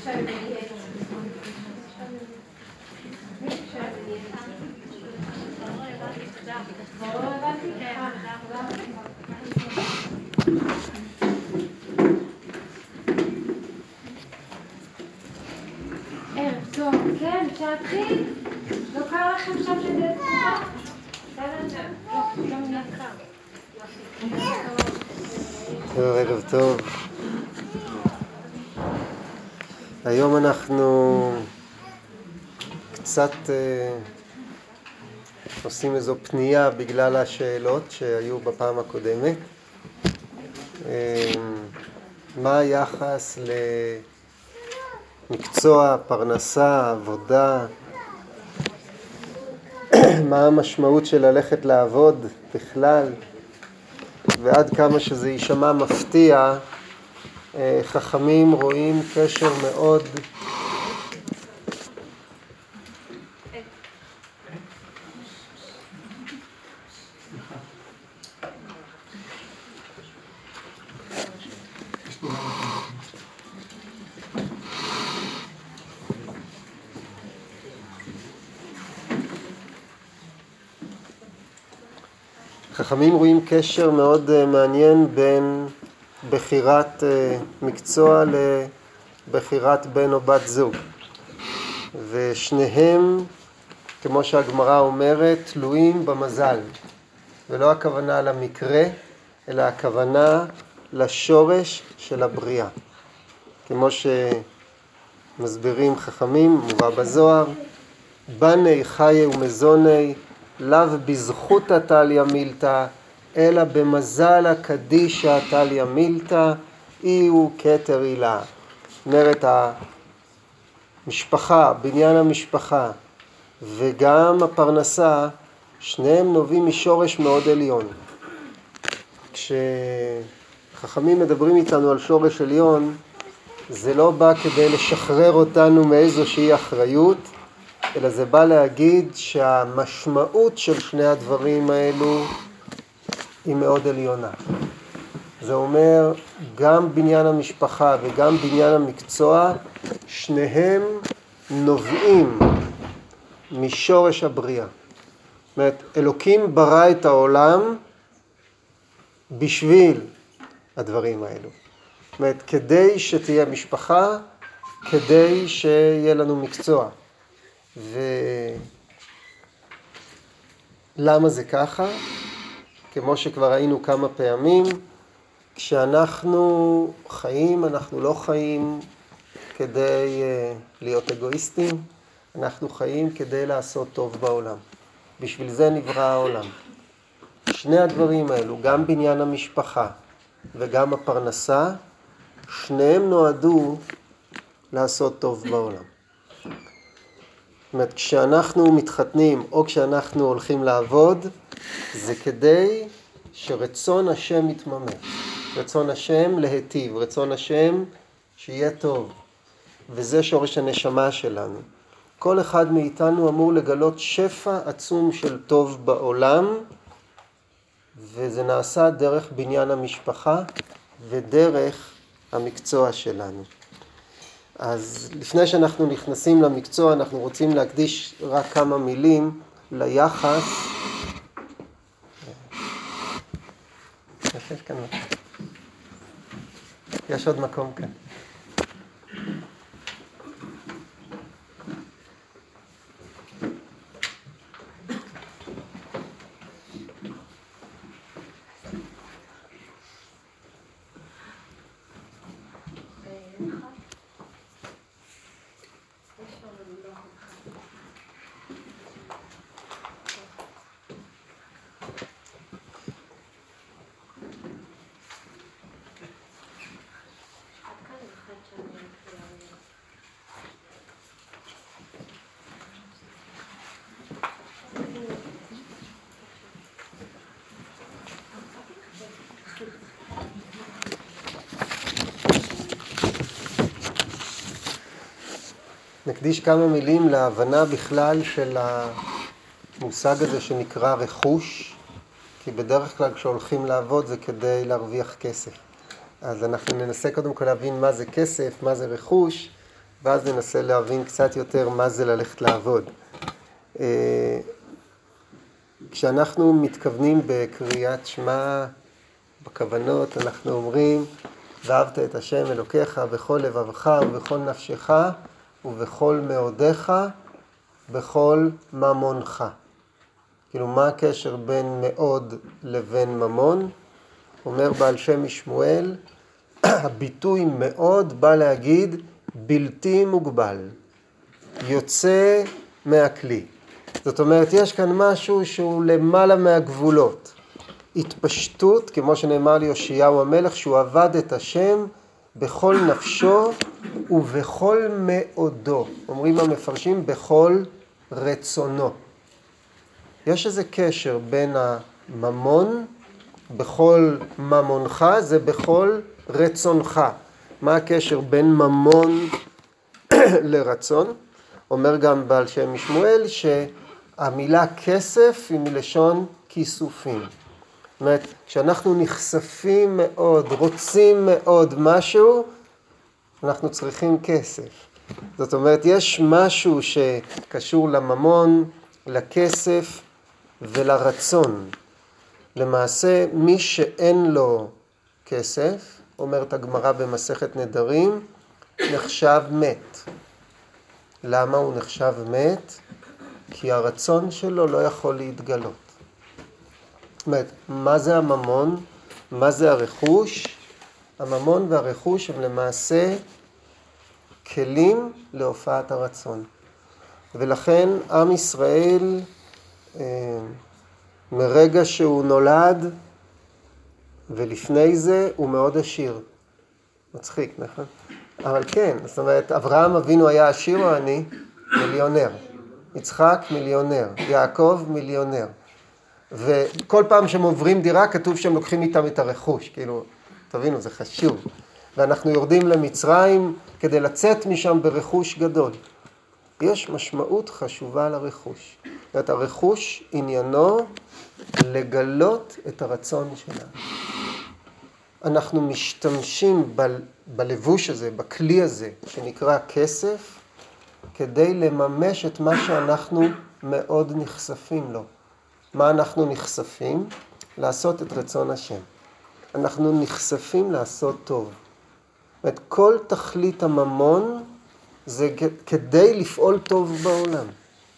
ערב טוב, כן, שעתי? לא קרה לכם שם שזה ערב טוב. היום אנחנו קצת עושים איזו פנייה בגלל השאלות שהיו בפעם הקודמת. מה היחס למקצוע, פרנסה, עבודה? מה המשמעות של ללכת לעבוד בכלל? ועד כמה שזה יישמע מפתיע, חכמים רואים קשר מאוד חכמים רואים קשר מאוד מעניין בין בחירת מקצוע לבחירת בן או בת זוג. ושניהם, כמו שהגמרא אומרת, תלויים במזל. ולא הכוונה למקרה, אלא הכוונה לשורש של הבריאה. כמו שמסבירים חכמים, מובא בזוהר, בני חיה ומזוני, לאו בזכות תליא מילתא, אלא במזל הקדישא תליא מילתא, אי הוא כתר הילה. זאת אומרת, המשפחה, בניין המשפחה וגם הפרנסה, שניהם נובעים משורש מאוד עליון. כשחכמים מדברים איתנו על שורש עליון, זה לא בא כדי לשחרר אותנו מאיזושהי אחריות, אלא זה בא להגיד שהמשמעות של שני הדברים האלו היא מאוד עליונה. זה אומר, גם בניין המשפחה וגם בניין המקצוע, שניהם נובעים משורש הבריאה. זאת אומרת, אלוקים ברא את העולם בשביל הדברים האלו. זאת אומרת, כדי שתהיה משפחה, כדי שיהיה לנו מקצוע. ולמה זה ככה? כמו שכבר ראינו כמה פעמים, כשאנחנו חיים, אנחנו לא חיים כדי להיות אגואיסטים, אנחנו חיים כדי לעשות טוב בעולם. בשביל זה נברא העולם. שני הדברים האלו, גם בניין המשפחה וגם הפרנסה, שניהם נועדו לעשות טוב בעולם. זאת אומרת, כשאנחנו מתחתנים או כשאנחנו הולכים לעבוד, זה כדי שרצון השם יתממש. רצון השם להיטיב, רצון השם שיהיה טוב. וזה שורש הנשמה שלנו. כל אחד מאיתנו אמור לגלות שפע עצום של טוב בעולם, וזה נעשה דרך בניין המשפחה ודרך המקצוע שלנו. אז לפני שאנחנו נכנסים למקצוע, אנחנו רוצים להקדיש רק כמה מילים ליחס. יש עוד מקום כאן. נקדיש כמה מילים להבנה בכלל של המושג הזה שנקרא רכוש, כי בדרך כלל כשהולכים לעבוד זה כדי להרוויח כסף. אז אנחנו ננסה קודם כל להבין מה זה כסף, מה זה רכוש, ואז ננסה להבין קצת יותר מה זה ללכת לעבוד. כשאנחנו מתכוונים בקריאת שמע, בכוונות, אנחנו אומרים, ואהבת את השם אלוקיך בכל לבבך ובכל נפשך ובכל מאודיך, בכל ממונך. כאילו, מה הקשר בין מאוד לבין ממון? אומר בעל שם משמואל, הביטוי מאוד בא להגיד בלתי מוגבל, יוצא מהכלי. זאת אומרת, יש כאן משהו שהוא למעלה מהגבולות. התפשטות, כמו שנאמר ליאשיהו המלך, שהוא עבד את השם בכל נפשו ובכל מאודו. אומרים המפרשים, בכל רצונו. יש איזה קשר בין הממון, בכל ממונך, זה בכל רצונך. מה הקשר בין ממון לרצון? אומר גם בעל שם משמואל שהמילה כסף היא מלשון כיסופים. זאת אומרת, כשאנחנו נחשפים מאוד, רוצים מאוד משהו, אנחנו צריכים כסף. זאת אומרת, יש משהו שקשור לממון, לכסף ולרצון. למעשה, מי שאין לו כסף, אומרת הגמרא במסכת נדרים, נחשב מת. למה הוא נחשב מת? כי הרצון שלו לא יכול להתגלות. זאת אומרת, מה זה הממון? מה זה הרכוש? הממון והרכוש הם למעשה כלים להופעת הרצון. ולכן עם ישראל, מרגע שהוא נולד, ולפני זה הוא מאוד עשיר. מצחיק, נכון? אבל כן, זאת אומרת, אברהם אבינו היה עשיר או עני? מיליונר. יצחק מיליונר. יעקב מיליונר. וכל פעם שהם עוברים דירה, כתוב שהם לוקחים איתם את הרכוש. כאילו, תבינו, זה חשוב. ואנחנו יורדים למצרים כדי לצאת משם ברכוש גדול. יש משמעות חשובה לרכוש. זאת אומרת, הרכוש עניינו לגלות את הרצון שלנו. אנחנו משתמשים בלבוש הזה, בכלי הזה, שנקרא כסף, כדי לממש את מה שאנחנו מאוד נחשפים לו. מה אנחנו נחשפים? לעשות את רצון השם. אנחנו נחשפים לעשות טוב. זאת אומרת, כל תכלית הממון זה כדי לפעול טוב בעולם.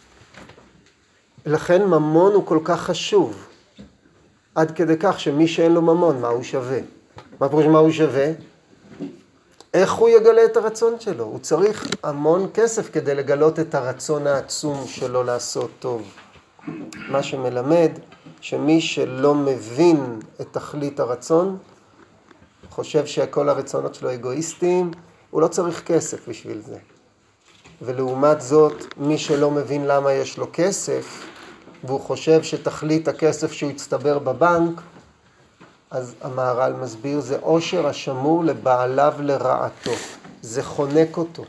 לכן ממון הוא כל כך חשוב. עד כדי כך שמי שאין לו ממון, מה הוא שווה? מה פירוש מה הוא שווה? איך הוא יגלה את הרצון שלו? הוא צריך המון כסף כדי לגלות את הרצון העצום שלו לעשות טוב. מה שמלמד שמי שלא מבין את תכלית הרצון, חושב שכל הרצונות שלו אגואיסטיים, הוא לא צריך כסף בשביל זה. ולעומת זאת, מי שלא מבין למה יש לו כסף, והוא חושב שתכלית הכסף שהוא יצטבר בבנק, אז המהר"ל מסביר, זה עושר השמור לבעליו לרעתו. זה חונק אותו.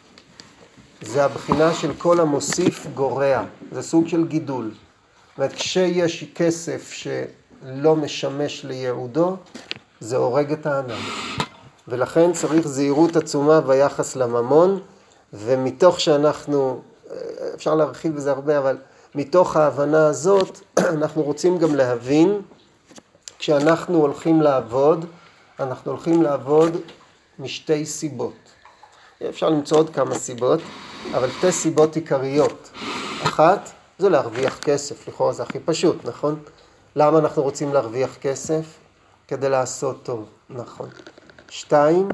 זה הבחינה של כל המוסיף גורע. זה סוג של גידול. זאת אומרת, כשיש כסף שלא משמש לייעודו, זה הורג את האדם. ולכן צריך זהירות עצומה ביחס לממון, ומתוך שאנחנו, אפשר להרחיב בזה הרבה, אבל מתוך ההבנה הזאת, אנחנו רוצים גם להבין, כשאנחנו הולכים לעבוד, אנחנו הולכים לעבוד משתי סיבות. אפשר למצוא עוד כמה סיבות, אבל שתי סיבות עיקריות. אחת, זה להרוויח כסף, לכאורה זה הכי פשוט, נכון? למה אנחנו רוצים להרוויח כסף? כדי לעשות טוב, נכון. 2,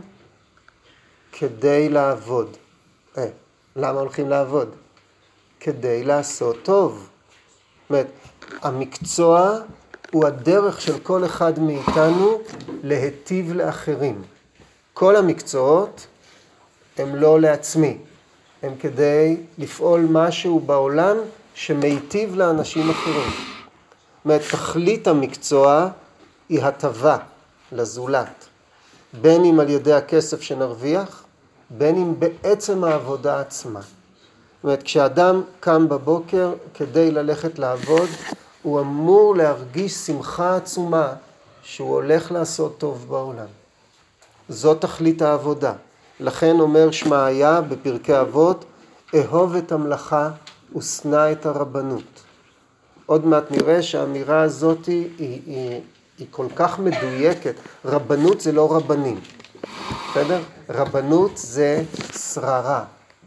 כדי לעבוד. למה הולכים לעבוד? כדי לעשות טוב. זאת אומרת, המקצוע הוא הדרך של כל אחד מאיתנו להיטיב לאחרים. כל המקצועות הם לא לעצמי, הם כדי לפעול משהו בעולם שמיטיב לאנשים אחרים. זאת אומרת, תכלית המקצוע היא הטבה לזולת, בין אם על ידי הכסף שנרוויח, בין אם בעצם העבודה עצמה. זאת אומרת, כשאדם קם בבוקר כדי ללכת לעבוד, הוא אמור להרגיש שמחה עצומה שהוא הולך לעשות טוב בעולם. זו תכלית העבודה. לכן אומר שמעיה בפרקי אבות, אהוב את המלאכה ושנא את הרבנות. עוד מעט נראה שהאמירה הזאת היא כל כך מדויקת. רבנות זה לא רבנים, בסדר? רבנות זה שררה.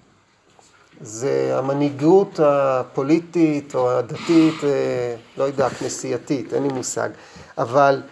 זה המנהיגות הפוליטית או הדתית, לא יודע, כנסייתית, אין לי מושג. אבל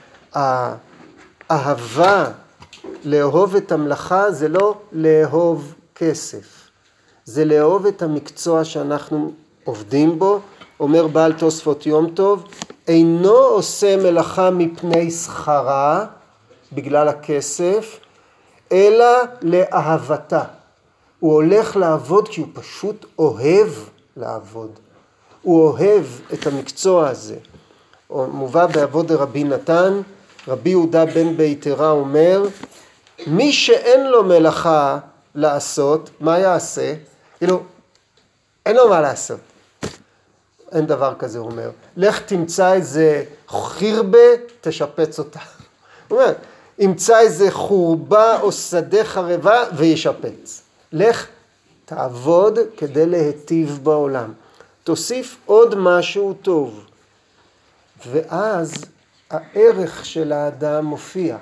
האהבה לאהוב את המלאכה זה לא לאהוב כסף. זה לאהוב את המקצוע שאנחנו עובדים בו. אומר בעל תוספות יום טוב, אינו עושה מלאכה מפני שכרה, בגלל הכסף, אלא לאהבתה. הוא הולך לעבוד כי הוא פשוט אוהב לעבוד. הוא אוהב את המקצוע הזה. מובא בעבוד דרבי נתן, רבי יהודה בן ביתרה אומר, מי שאין לו מלאכה לעשות, מה יעשה? כאילו, אין לו מה לעשות. אין דבר כזה, הוא אומר. לך תמצא איזה חירבה, תשפץ אותה. הוא אומר, ימצא איזה חורבה או שדה חרבה וישפץ. לך תעבוד כדי להיטיב בעולם. תוסיף עוד משהו טוב. ואז הערך של האדם מופיע.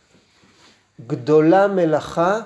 גדולה מלאכה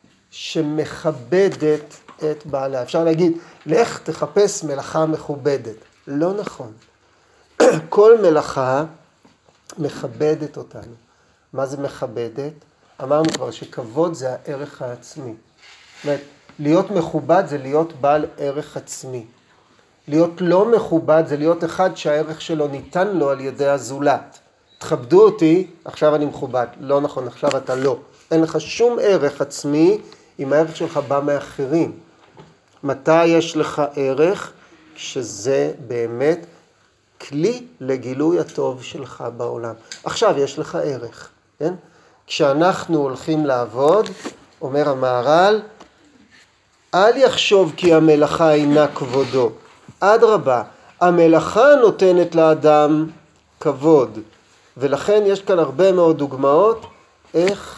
שמכבדת את בעלה. אפשר להגיד, לך תחפש מלאכה מכובדת. לא נכון. כל מלאכה מכבדת אותנו. מה זה מכבדת? אמרנו כבר שכבוד זה הערך העצמי. זאת אומרת, להיות מכובד זה להיות בעל ערך עצמי. להיות לא מכובד זה להיות אחד שהערך שלו ניתן לו על ידי הזולת. תכבדו אותי, עכשיו אני מכובד. לא נכון, עכשיו אתה לא. אין לך שום ערך עצמי אם הערך שלך בא מאחרים. מתי יש לך ערך? שזה באמת כלי לגילוי הטוב שלך בעולם. עכשיו יש לך ערך, כן? כשאנחנו הולכים לעבוד, אומר המהר"ל, אל יחשוב כי המלאכה אינה כבודו. אדרבה, המלאכה נותנת לאדם כבוד. ולכן יש כאן הרבה מאוד דוגמאות איך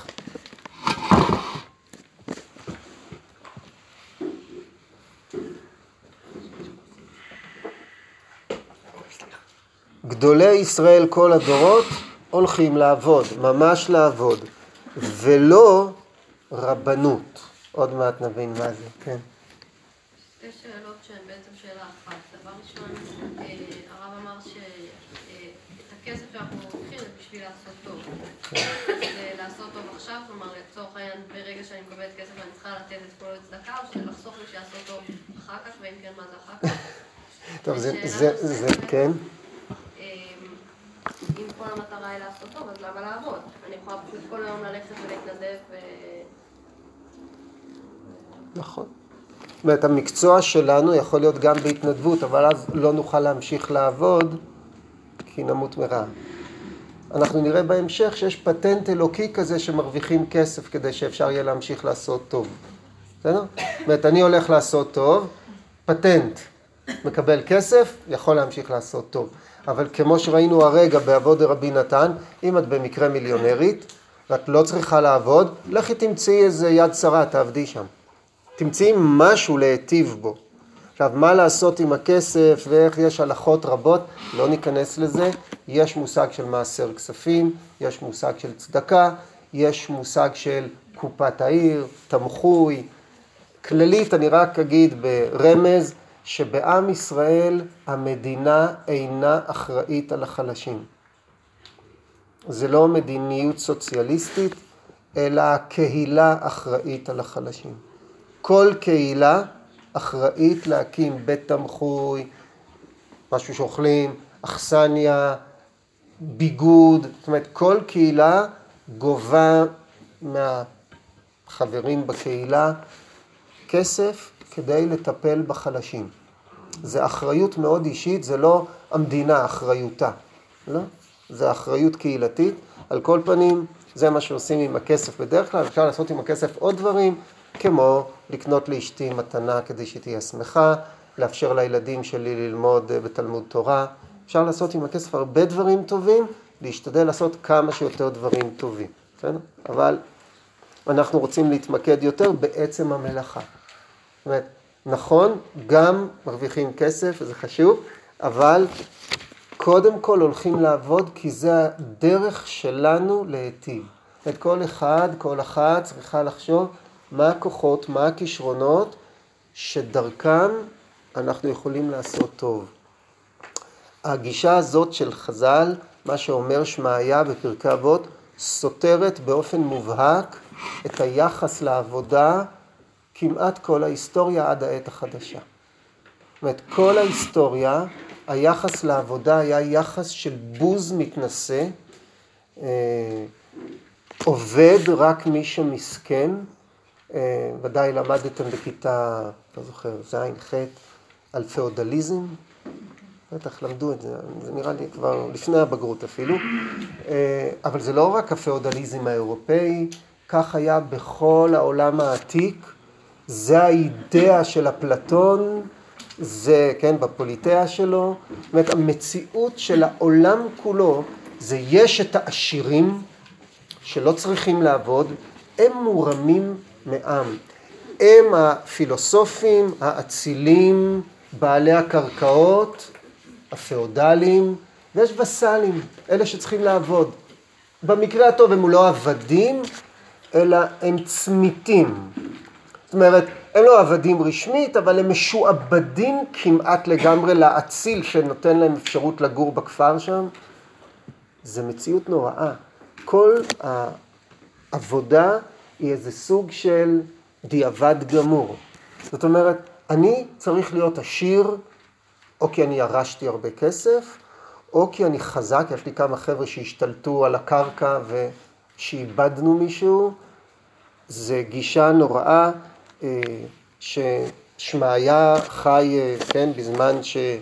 גדולי ישראל כל הדורות הולכים לעבוד, ממש לעבוד, ולא רבנות. עוד מעט נבין מה זה, כן. שתי שאלות שהן בעצם שאלה אחת. דבר ראשון, הרב אמר שאת הכסף שאנחנו לוקחים זה בשביל לעשות טוב. זה לעשות טוב עכשיו, כלומר לצורך העניין ברגע שאני מקבלת כסף אני צריכה לתת את כל הצדקה, או שזה לחסוך לי שיעשות טוב אחר כך, ואם כן מה זה אחר כך? טוב, זה כן. אם כל המטרה היא לעשות טוב, אז למה לעבוד? אני יכולה פשוט כל היום ללכת ולהתנדב נכון. זאת אומרת, המקצוע שלנו יכול להיות גם בהתנדבות, אבל אז לא נוכל להמשיך לעבוד, כי נמות מרעב. אנחנו נראה בהמשך שיש פטנט אלוקי כזה שמרוויחים כסף כדי שאפשר יהיה להמשיך לעשות טוב. בסדר? זאת אומרת, אני הולך לעשות טוב, פטנט, מקבל כסף, יכול להמשיך לעשות טוב. אבל כמו שראינו הרגע בעבוד דרבי נתן, אם את במקרה מיליונרית, ואת לא צריכה לעבוד, לכי תמצאי איזה יד שרה, תעבדי שם. תמצאי משהו להיטיב בו. עכשיו, מה לעשות עם הכסף ואיך יש הלכות רבות, לא ניכנס לזה. יש מושג של מעשר כספים, יש מושג של צדקה, יש מושג של קופת העיר, תמחוי. כללית, אני רק אגיד ברמז, שבעם ישראל המדינה אינה אחראית על החלשים. זה לא מדיניות סוציאליסטית, אלא הקהילה אחראית על החלשים. כל קהילה אחראית להקים בית תמחוי, משהו שאוכלים, אכסניה, ביגוד, זאת אומרת כל קהילה גובה מהחברים בקהילה כסף כדי לטפל בחלשים. זה אחריות מאוד אישית, זה לא המדינה אחריותה, לא? זה אחריות קהילתית. על כל פנים, זה מה שעושים עם הכסף בדרך כלל. אפשר לעשות עם הכסף עוד דברים, כמו לקנות לאשתי מתנה כדי שתהיה שמחה, לאפשר לילדים שלי ללמוד בתלמוד תורה. אפשר לעשות עם הכסף הרבה דברים טובים, להשתדל לעשות כמה שיותר דברים טובים. בסדר? אבל אנחנו רוצים להתמקד יותר בעצם המלאכה. זאת אומרת, נכון, גם מרוויחים כסף, זה חשוב, אבל קודם כל הולכים לעבוד כי זה הדרך שלנו להיטיב. את כל אחד, כל אחת צריכה לחשוב מה הכוחות, מה הכישרונות שדרכם אנחנו יכולים לעשות טוב. הגישה הזאת של חז"ל, מה שאומר שמעיה בפרקי אבות, סותרת באופן מובהק את היחס לעבודה כמעט כל ההיסטוריה עד העת החדשה. זאת אומרת, כל ההיסטוריה, היחס לעבודה היה יחס של בוז מתנשא, עובד רק מי שמסכן, ודאי למדתם בכיתה, לא זוכר, זין, ח' על פאודליזם, בטח למדו את זה, זה נראה לי כבר לפני הבגרות אפילו, אבל זה לא רק הפאודליזם האירופאי, כך היה בכל העולם העתיק, זה האידאה של אפלטון, זה, כן, בפוליטאה שלו, זאת אומרת, המציאות של העולם כולו, זה יש את העשירים שלא צריכים לעבוד, הם מורמים מעם. הם הפילוסופים, האצילים, בעלי הקרקעות, הפאודלים, ויש וסלים, אלה שצריכים לעבוד. במקרה הטוב הם לא עבדים, אלא הם צמיתים. זאת אומרת, הם לא עבדים רשמית, אבל הם משועבדים כמעט לגמרי לאציל שנותן להם אפשרות לגור בכפר שם. זה מציאות נוראה. כל העבודה היא איזה סוג של דיעבד גמור. זאת אומרת, אני צריך להיות עשיר, או כי אני ירשתי הרבה כסף, או כי אני חזק, יש לי כמה חבר'ה שהשתלטו על הקרקע ושאיבדנו מישהו. זה גישה נוראה ששמעיה חי, כן, בזמן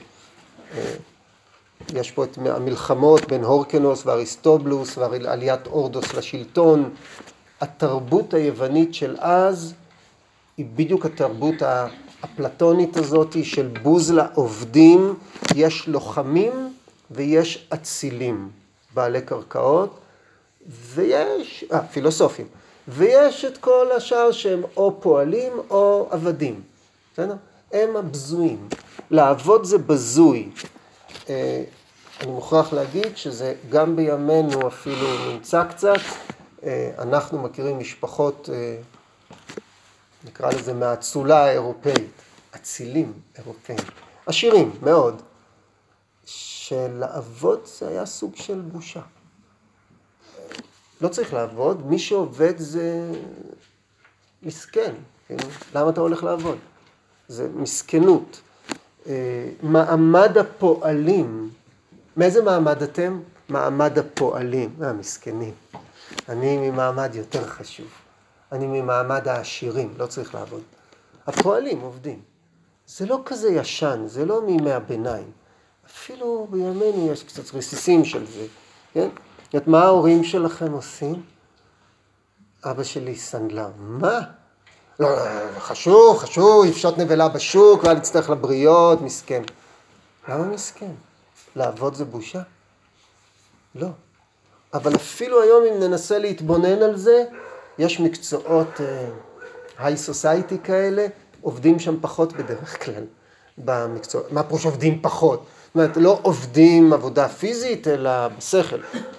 יש פה את המלחמות בין הורקנוס ואריסטובלוס ועליית אורדוס לשלטון. התרבות היוונית של אז היא בדיוק התרבות הפלטונית הזאת של בוז לעובדים. יש לוחמים ויש אצילים, בעלי קרקעות, ויש, פילוסופים, ויש את כל השאר שהם או פועלים או עבדים. בסדר? הם הבזויים. לעבוד זה בזוי. אני מוכרח להגיד שזה גם בימינו אפילו נמצא קצת. אנחנו מכירים משפחות, נקרא לזה מהאצולה האירופאית, אצילים אירופאים, עשירים מאוד, שלעבוד זה היה סוג של בושה. לא צריך לעבוד, מי שעובד זה מסכן. למה אתה הולך לעבוד? זה מסכנות. מעמד הפועלים, מאיזה מעמד אתם? מעמד הפועלים, מסכנים. אני ממעמד יותר חשוב. אני ממעמד העשירים, לא צריך לעבוד. הפועלים עובדים. זה לא כזה ישן, זה לא מימי הביניים. אפילו בימינו יש קצת רסיסים של זה. כן? את מה ההורים שלכם עושים? אבא שלי סנדלר. מה? לא, חשוב, יפשוט נבלה בשוק, ואל יצטרך לבריות, מסכן. למה מסכן? לעבוד זה בושה? לא. אבל אפילו היום אם ננסה להתבונן על זה, יש מקצועות היי סוסייטי כאלה, עובדים שם פחות בדרך כלל במקצועות. מה פירוש עובדים פחות? זאת אומרת, לא עובדים עבודה פיזית, אלא בשכל.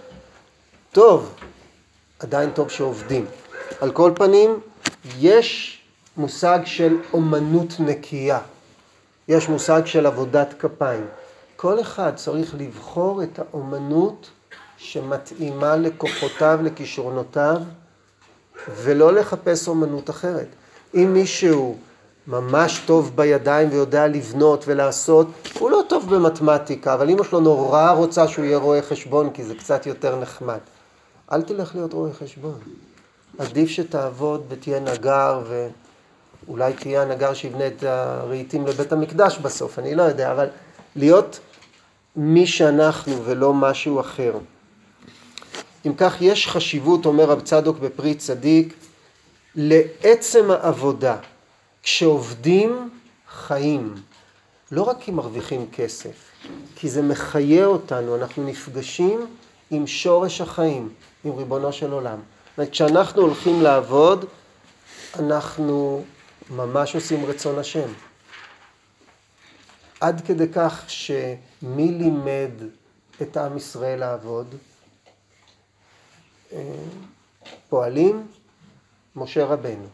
טוב, עדיין טוב שעובדים. על כל פנים, יש מושג של אומנות נקייה. יש מושג של עבודת כפיים. כל אחד צריך לבחור את האומנות שמתאימה לכוחותיו, לכישרונותיו, ולא לחפש אומנות אחרת. אם מישהו ממש טוב בידיים ויודע לבנות ולעשות, הוא לא טוב במתמטיקה, אבל אמא שלו נורא רוצה שהוא יהיה רואה חשבון, כי זה קצת יותר נחמד. אל תלך להיות רואה חשבון. עדיף שתעבוד ותהיה נגר, ואולי תהיה הנגר שיבנה את הרהיטים לבית המקדש בסוף, אני לא יודע, אבל להיות מי שאנחנו ולא משהו אחר. אם כך יש חשיבות, אומר רב צדוק בפרי צדיק, לעצם העבודה. כשעובדים חיים, לא רק כי מרוויחים כסף, כי זה מחיה אותנו, אנחנו נפגשים עם שורש החיים, עם ריבונו של עולם. כשאנחנו הולכים לעבוד, אנחנו ממש עושים רצון השם. עד כדי כך שמי לימד את עם ישראל לעבוד? פועלים? משה רבנו.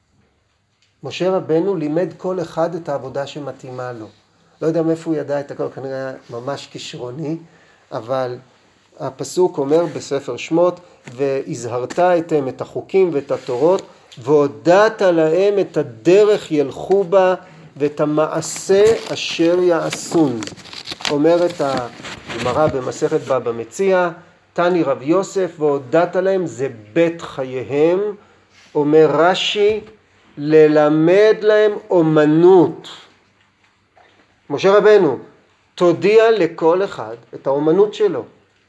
משה רבנו לימד כל אחד את העבודה שמתאימה לו. לא יודע מאיפה הוא ידע את הכל, כנראה היה ממש כישרוני, אבל הפסוק אומר בספר שמות, והזהרת אתם את החוקים ואת התורות, והודעת להם את הדרך ילכו בה, ואת המעשה אשר יעשון. אומרת הגמרא במסכת בבא מציעא, תני רב יוסף, והודעת להם זה בית חייהם. אומר רש"י, ללמד להם אומנות. משה רבנו, תודיע לכל אחד את האומנות שלו.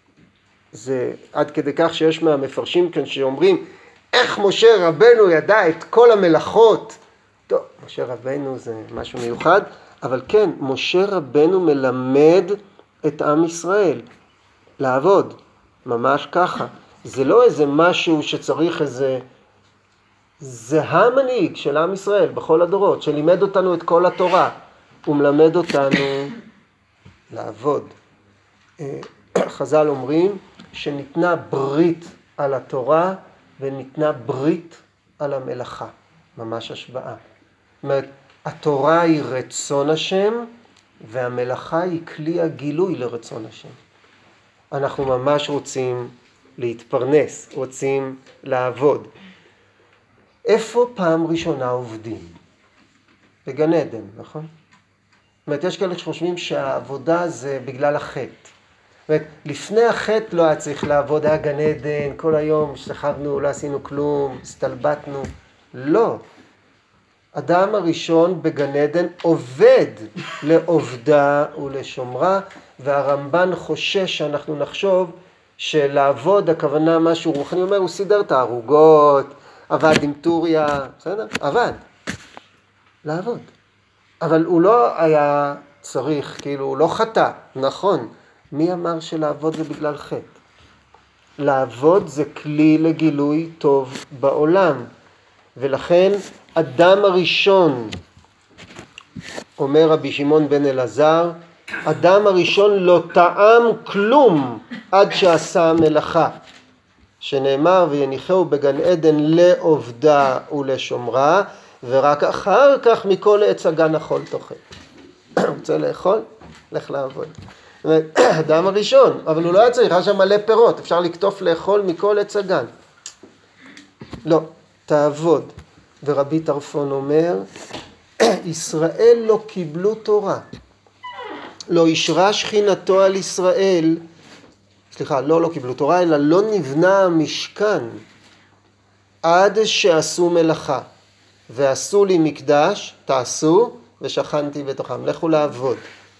זה עד כדי כך שיש מהמפרשים כאן שאומרים, איך משה רבנו ידע את כל המלאכות? טוב, משה רבנו זה משהו מיוחד, אבל כן, משה רבנו מלמד את עם ישראל לעבוד, ממש ככה. זה לא איזה משהו שצריך איזה, זה המנהיג של עם ישראל בכל הדורות, שלימד אותנו את כל התורה. הוא מלמד אותנו לעבוד. חז"ל אומרים שניתנה ברית על התורה וניתנה ברית על המלאכה. ממש השבעה. זאת אומרת, התורה היא רצון השם והמלאכה היא כלי הגילוי לרצון השם. אנחנו ממש רוצים להתפרנס, רוצים לעבוד. איפה פעם ראשונה עובדים? בגן עדן, נכון? זאת אומרת, יש כאלה שחושבים שהעבודה זה בגלל החטא. זאת אומרת, לפני החטא לא היה צריך לעבוד, היה גן עדן, כל היום שכבנו, לא עשינו כלום, הסתלבטנו. לא. אדם הראשון בגן עדן עובד לעובדה ולשומרה, והרמב"ן חושש שאנחנו נחשוב שלעבוד הכוונה משהו רוחני. אומר, הוא סידר את הערוגות, עבד עם טוריה, בסדר? עבד. לעבוד. אבל הוא לא היה צריך, כאילו, הוא לא חטא. נכון. מי אמר שלעבוד זה בגלל חטא? לעבוד זה כלי לגילוי טוב בעולם. ולכן אדם הראשון, אומר רבי שמעון בן אלעזר, אדם הראשון לא טעם כלום עד שעשה מלאכה. שנאמר ויניחהו בגן עדן לעובדה ולשומרה, ורק אחר כך מכל עץ הגן אכול תאכל. רוצה לאכול? לך לעבוד. אדם הראשון, אבל הוא לא היה צריך, היה שם מלא פירות, אפשר לקטוף לאכול מכל עץ הגן. לא, תעבוד. ורבי טרפון אומר, ישראל לא קיבלו תורה. לא ישרה שכינתו על ישראל, סליחה, לא קיבלו תורה, אלא לא נבנה המשכן עד שעשו מלאכה. ועשו לי מקדש, תעשו, ושכנתי בתוכם. לכו לעבוד.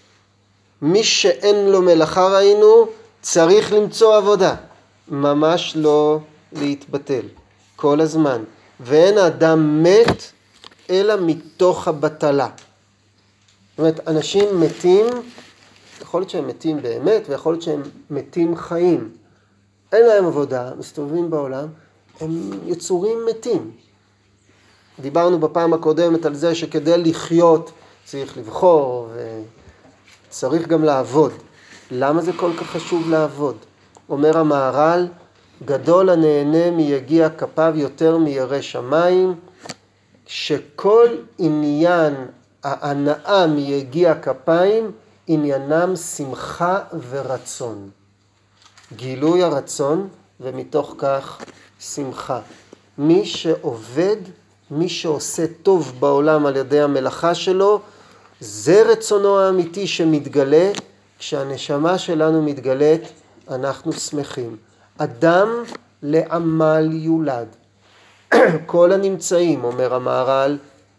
מי שאין לו מלאכה ראינו, צריך למצוא עבודה. ממש לא להתבטל. כל הזמן. ואין האדם מת, אלא מתוך הבטלה. זאת אומרת, אנשים מתים, יכול להיות שהם מתים באמת, ויכול להיות שהם מתים חיים. אין להם עבודה, מסתובבים בעולם, הם יצורים מתים. דיברנו בפעם הקודמת על זה שכדי לחיות צריך לבחור וצריך גם לעבוד. למה זה כל כך חשוב לעבוד? אומר המהר"ל, גדול הנהנה מיגיע כפיו יותר מירא שמיים, שכל עניין ההנאה מיגיע כפיים עניינם שמחה ורצון. גילוי הרצון ומתוך כך שמחה. מי שעובד, מי שעושה טוב בעולם על ידי המלאכה שלו, זה רצונו האמיתי שמתגלה. כשהנשמה שלנו מתגלית, אנחנו שמחים. אדם לעמל יולד. כל הנמצאים, אומר המהר"ל,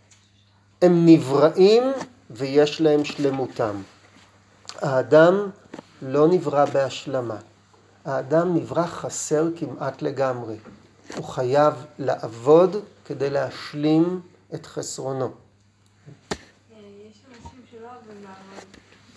הם נבראים ויש להם שלמותם. האדם לא נברא בהשלמה. האדם נברא חסר כמעט לגמרי. הוא חייב לעבוד כדי להשלים את חסרונו. יש אנשים שלא אוהבים לעבוד.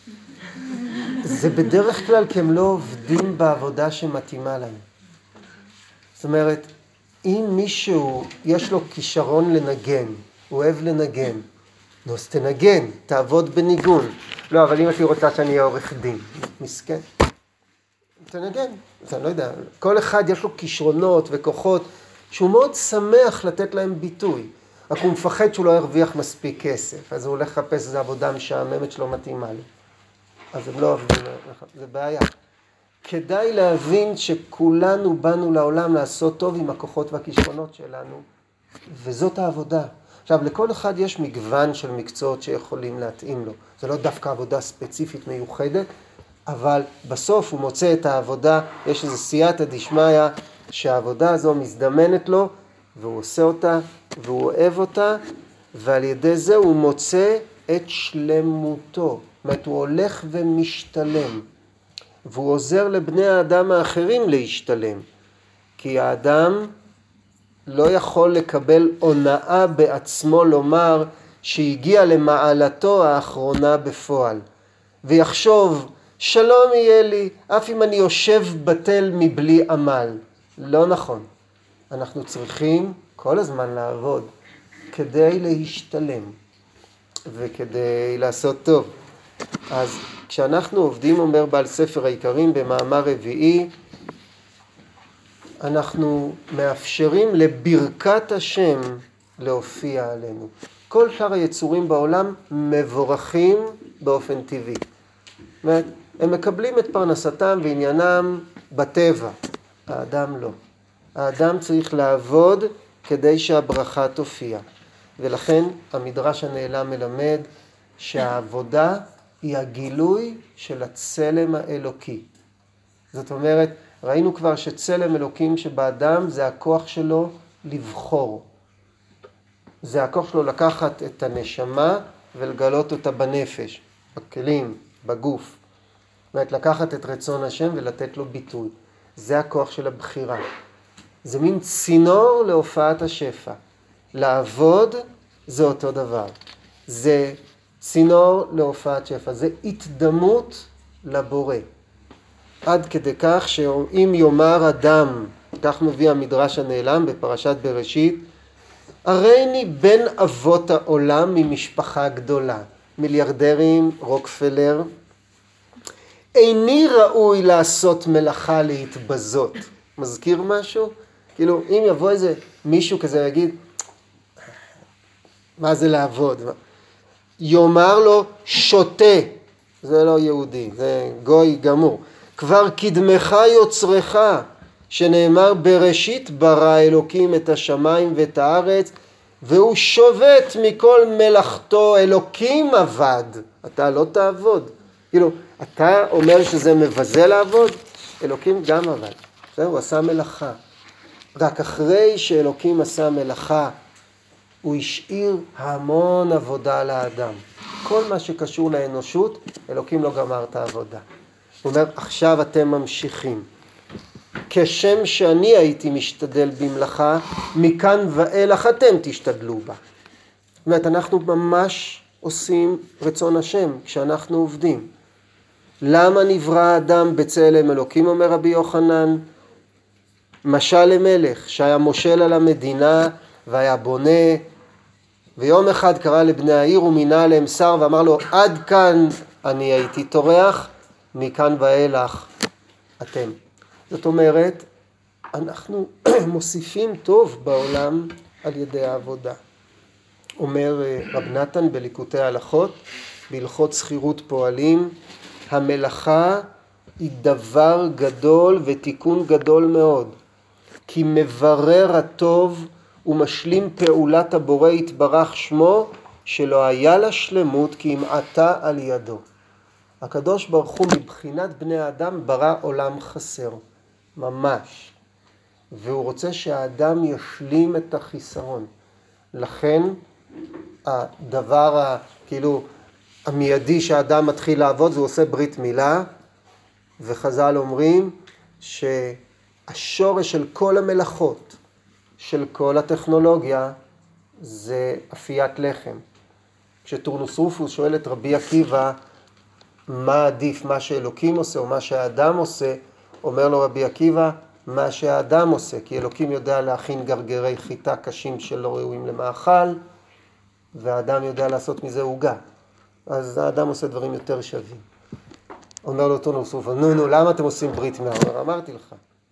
זה בדרך כלל כי הם לא עובדים בעבודה שמתאימה להם. זאת אומרת, אם מישהו יש לו כישרון לנגן, הוא אוהב לנגן, נו, אז תנגן, תעבוד בניגון. לא, אבל אם את רוצה שאני אהיה עורך דין, מסכן. תנגן, אז אני לא יודע, כל אחד יש לו כישרונות וכוחות שהוא מאוד שמח לתת להם ביטוי. רק הוא מפחד שהוא לא ירוויח מספיק כסף, אז הוא הולך לחפש איזו עבודה משעממת שלא מתאימה לו. אז הם לא עובדים, זה בעיה. כדאי להבין שכולנו באנו לעולם לעשות טוב עם הכוחות והכישרונות שלנו, וזאת העבודה. עכשיו, לכל אחד יש מגוון של מקצועות שיכולים להתאים לו. זה לא דווקא עבודה ספציפית מיוחדת, אבל בסוף הוא מוצא את העבודה, יש איזו סייעתא דשמיא שהעבודה הזו מזדמנת לו, והוא עושה אותה, והוא אוהב אותה, ועל ידי זה הוא מוצא את שלמותו. זאת אומרת, הוא הולך ומשתלם, והוא עוזר לבני האדם האחרים להשתלם, כי האדם לא יכול לקבל הונאה בעצמו לומר שהגיע למעלתו האחרונה בפועל, ויחשוב, שלום יהיה לי, אף אם אני יושב בטל מבלי עמל. לא נכון. אנחנו צריכים כל הזמן לעבוד כדי להשתלם וכדי לעשות טוב. אז כשאנחנו עובדים, אומר בעל ספר העיקרים במאמר רביעי, אנחנו מאפשרים לברכת השם להופיע עלינו. כל שאר היצורים בעולם מבורכים באופן טבעי. זאת אומרת, הם מקבלים את פרנסתם ועניינם בטבע. האדם לא. האדם צריך לעבוד כדי שהברכה תופיע. ולכן המדרש הנעלם מלמד שהעבודה היא הגילוי של הצלם האלוקי. זאת אומרת, ראינו כבר שצלם אלוקים שבאדם זה הכוח שלו לבחור. זה הכוח שלו לקחת את הנשמה ולגלות אותה בנפש, בכלים, בגוף. זאת אומרת, לקחת את רצון השם ולתת לו ביטוי. זה הכוח של הבחירה. זה מין צינור להופעת השפע. לעבוד זה אותו דבר. זה צינור להופעת שפע. זה התדמות לבורא. עד כדי כך שאם יאמר אדם, כך מביא המדרש הנעלם בפרשת בראשית, הריני בן אבות העולם ממשפחה גדולה, מיליארדרים, רוקפלר, איני ראוי לעשות מלאכה להתבזות. מזכיר משהו? כאילו, אם יבוא איזה מישהו כזה ויגיד, מה זה לעבוד? יאמר לו, שותה. זה לא יהודי, זה גוי גמור. כבר קדמך יוצרך, שנאמר בראשית ברא אלוקים את השמיים ואת הארץ, והוא שובת מכל מלאכתו, אלוקים עבד. אתה לא תעבוד. כאילו, אתה אומר שזה מבזה לעבוד? אלוקים גם עבד. הוא עשה מלאכה. רק אחרי שאלוקים עשה מלאכה, הוא השאיר המון עבודה לאדם. כל מה שקשור לאנושות, אלוקים לא גמר את העבודה. הוא אומר, עכשיו אתם ממשיכים. כשם שאני הייתי משתדל במלאכה, מכאן ואילך אתם תשתדלו בה. זאת אומרת, אנחנו ממש עושים רצון השם כשאנחנו עובדים. למה נברא האדם בצלם אלוקים, אומר רבי יוחנן? משל למלך שהיה מושל על המדינה והיה בונה, ויום אחד קרא לבני העיר ומינה עליהם שר ואמר לו, עד כאן אני הייתי טורח, מכאן ואילך אתם. זאת אומרת, אנחנו מוסיפים טוב בעולם על ידי העבודה. אומר רב נתן בליקוטי ההלכות, בהלכות שכירות פועלים, המלאכה היא דבר גדול ותיקון גדול מאוד, כי מברר הטוב ומשלים פעולת הבורא יתברך שמו, שלא היה לה שלמות כי אם עתה על ידו. הקדוש ברוך הוא מבחינת בני האדם ברא עולם חסר, ממש. והוא רוצה שהאדם ישלים את החיסרון. לכן הדבר המיידי שהאדם מתחיל לעבוד, זה עושה ברית מילה, וחז"ל אומרים שהשורש של כל המלאכות, של כל הטכנולוגיה, זה אפיית לחם. כשטורנוס רופוס שואל את רבי עקיבא, מה עדיף, מה שאלוקים עושה או מה שהאדם עושה, אומר לו רבי עקיבא, מה שהאדם עושה, כי אלוקים יודע להכין גרגרי חיטה קשים שלא ראויים למאכל, והאדם יודע לעשות מזה עוגה. אז האדם עושה דברים יותר שווים. אומר לו תונוס רופא, נו, למה אתם עושים ברית מילה? אומר, אמרתי לך.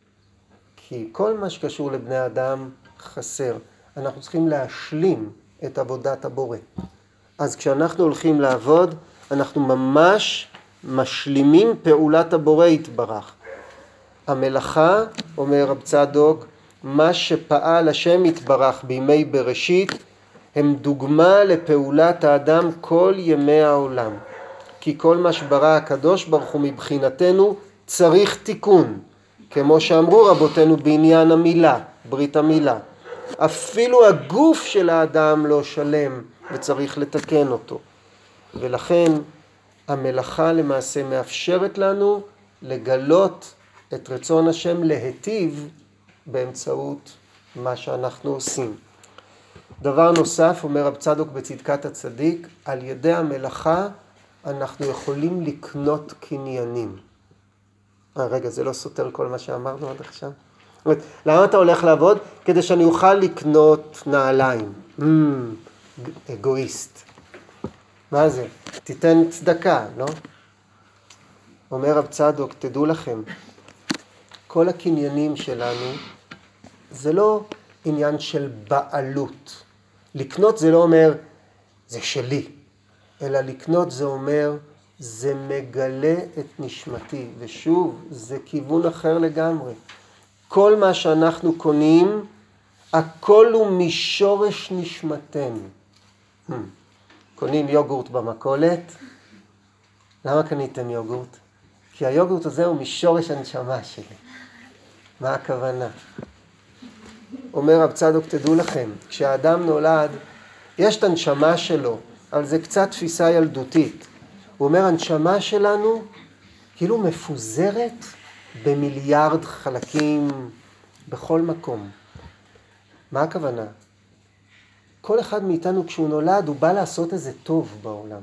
כי כל מה שקשור לבני אדם חסר. אנחנו צריכים להשלים את עבודת הבורא. אז כשאנחנו הולכים לעבוד, אנחנו ממש משלימים פעולת הבורא יתברך. המלאכה, אומר רב צדוק, מה שפעל השם יתברך בימי בראשית, הם דוגמה לפעולת האדם כל ימי העולם. כי כל מה שברא הקדוש ברוך הוא מבחינתנו צריך תיקון. כמו שאמרו רבותינו בעניין המילה, ברית המילה. אפילו הגוף של האדם לא שלם וצריך לתקן אותו. ולכן המלאכה למעשה מאפשרת לנו לגלות את רצון השם להיטיב באמצעות מה שאנחנו עושים. דבר נוסף, אומר רב צדוק בצדקת הצדיק, על ידי המלאכה אנחנו יכולים לקנות קניינים. רגע, זה לא סותר כל מה שאמרנו עד עכשיו? זאת אומרת, למה אתה הולך לעבוד? כדי שאני אוכל לקנות נעליים. אגואיסט. מה זה? תיתן צדקה, לא? אומר רב צדוק, תדעו לכם, כל הקניינים שלנו זה לא עניין של בעלות. לקנות זה לא אומר, זה שלי. אלא לקנות זה אומר, זה מגלה את נשמתי. ושוב, זה כיוון אחר לגמרי. כל מה שאנחנו קונים, הכל הוא משורש נשמתנו. קונים יוגורט במכולת. למה קניתם יוגורט? כי היוגורט הזה הוא משורש הנשמה שלי. מה הכוונה? אומר רב צדוק, תדעו לכם, כשהאדם נולד, יש את הנשמה שלו, אבל זה קצת תפיסה ילדותית. הוא אומר, הנשמה שלנו כאילו מפוזרת במיליארד חלקים בכל מקום. מה הכוונה? כל אחד מאיתנו כשהוא נולד, הוא בא לעשות איזה טוב בעולם.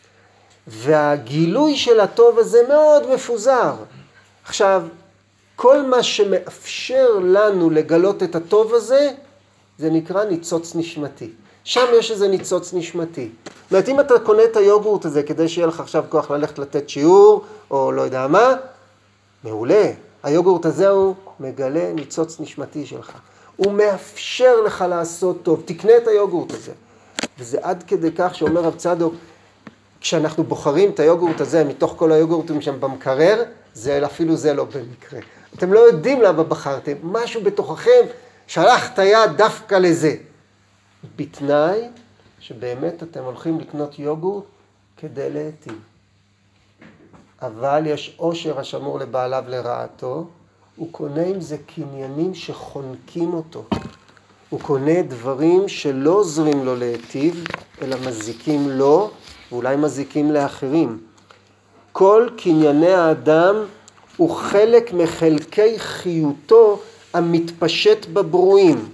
והגילוי של הטוב הזה מאוד מפוזר. עכשיו, כל מה שמאפשר לנו לגלות את הטוב הזה, זה נקרא ניצוץ נשמתי. שם יש איזה ניצוץ נשמתי. זאת אומרת, אם אתה קונה את היוגורט הזה כדי שיהיה לך עכשיו כוח ללכת לתת שיעור, או לא יודע מה, מעולה. היוגורט הזה הוא מגלה ניצוץ נשמתי שלך. הוא מאפשר לך לעשות טוב. תקנה את היוגורט הזה. וזה עד כדי כך שאומר רב צדוק, כשאנחנו בוחרים את היוגורט הזה מתוך כל היוגורטים שם במקרר, אפילו זה לא במקרה. אתם לא יודעים למה בחרתם. משהו בתוככם שלח את היד דווקא לזה. בתנאי שבאמת אתם הולכים לקנות יוגורט כדי להיטיב. אבל יש עושר השמור לבעליו לרעתו, הוא קונה עם זה קניינים שחונקים אותו. הוא קונה דברים שלא עוזרים לו להיטיב, אלא מזיקים לו, ואולי מזיקים לאחרים. כל קנייני האדם הוא חלק מחלקי חיותו המתפשט בברואים.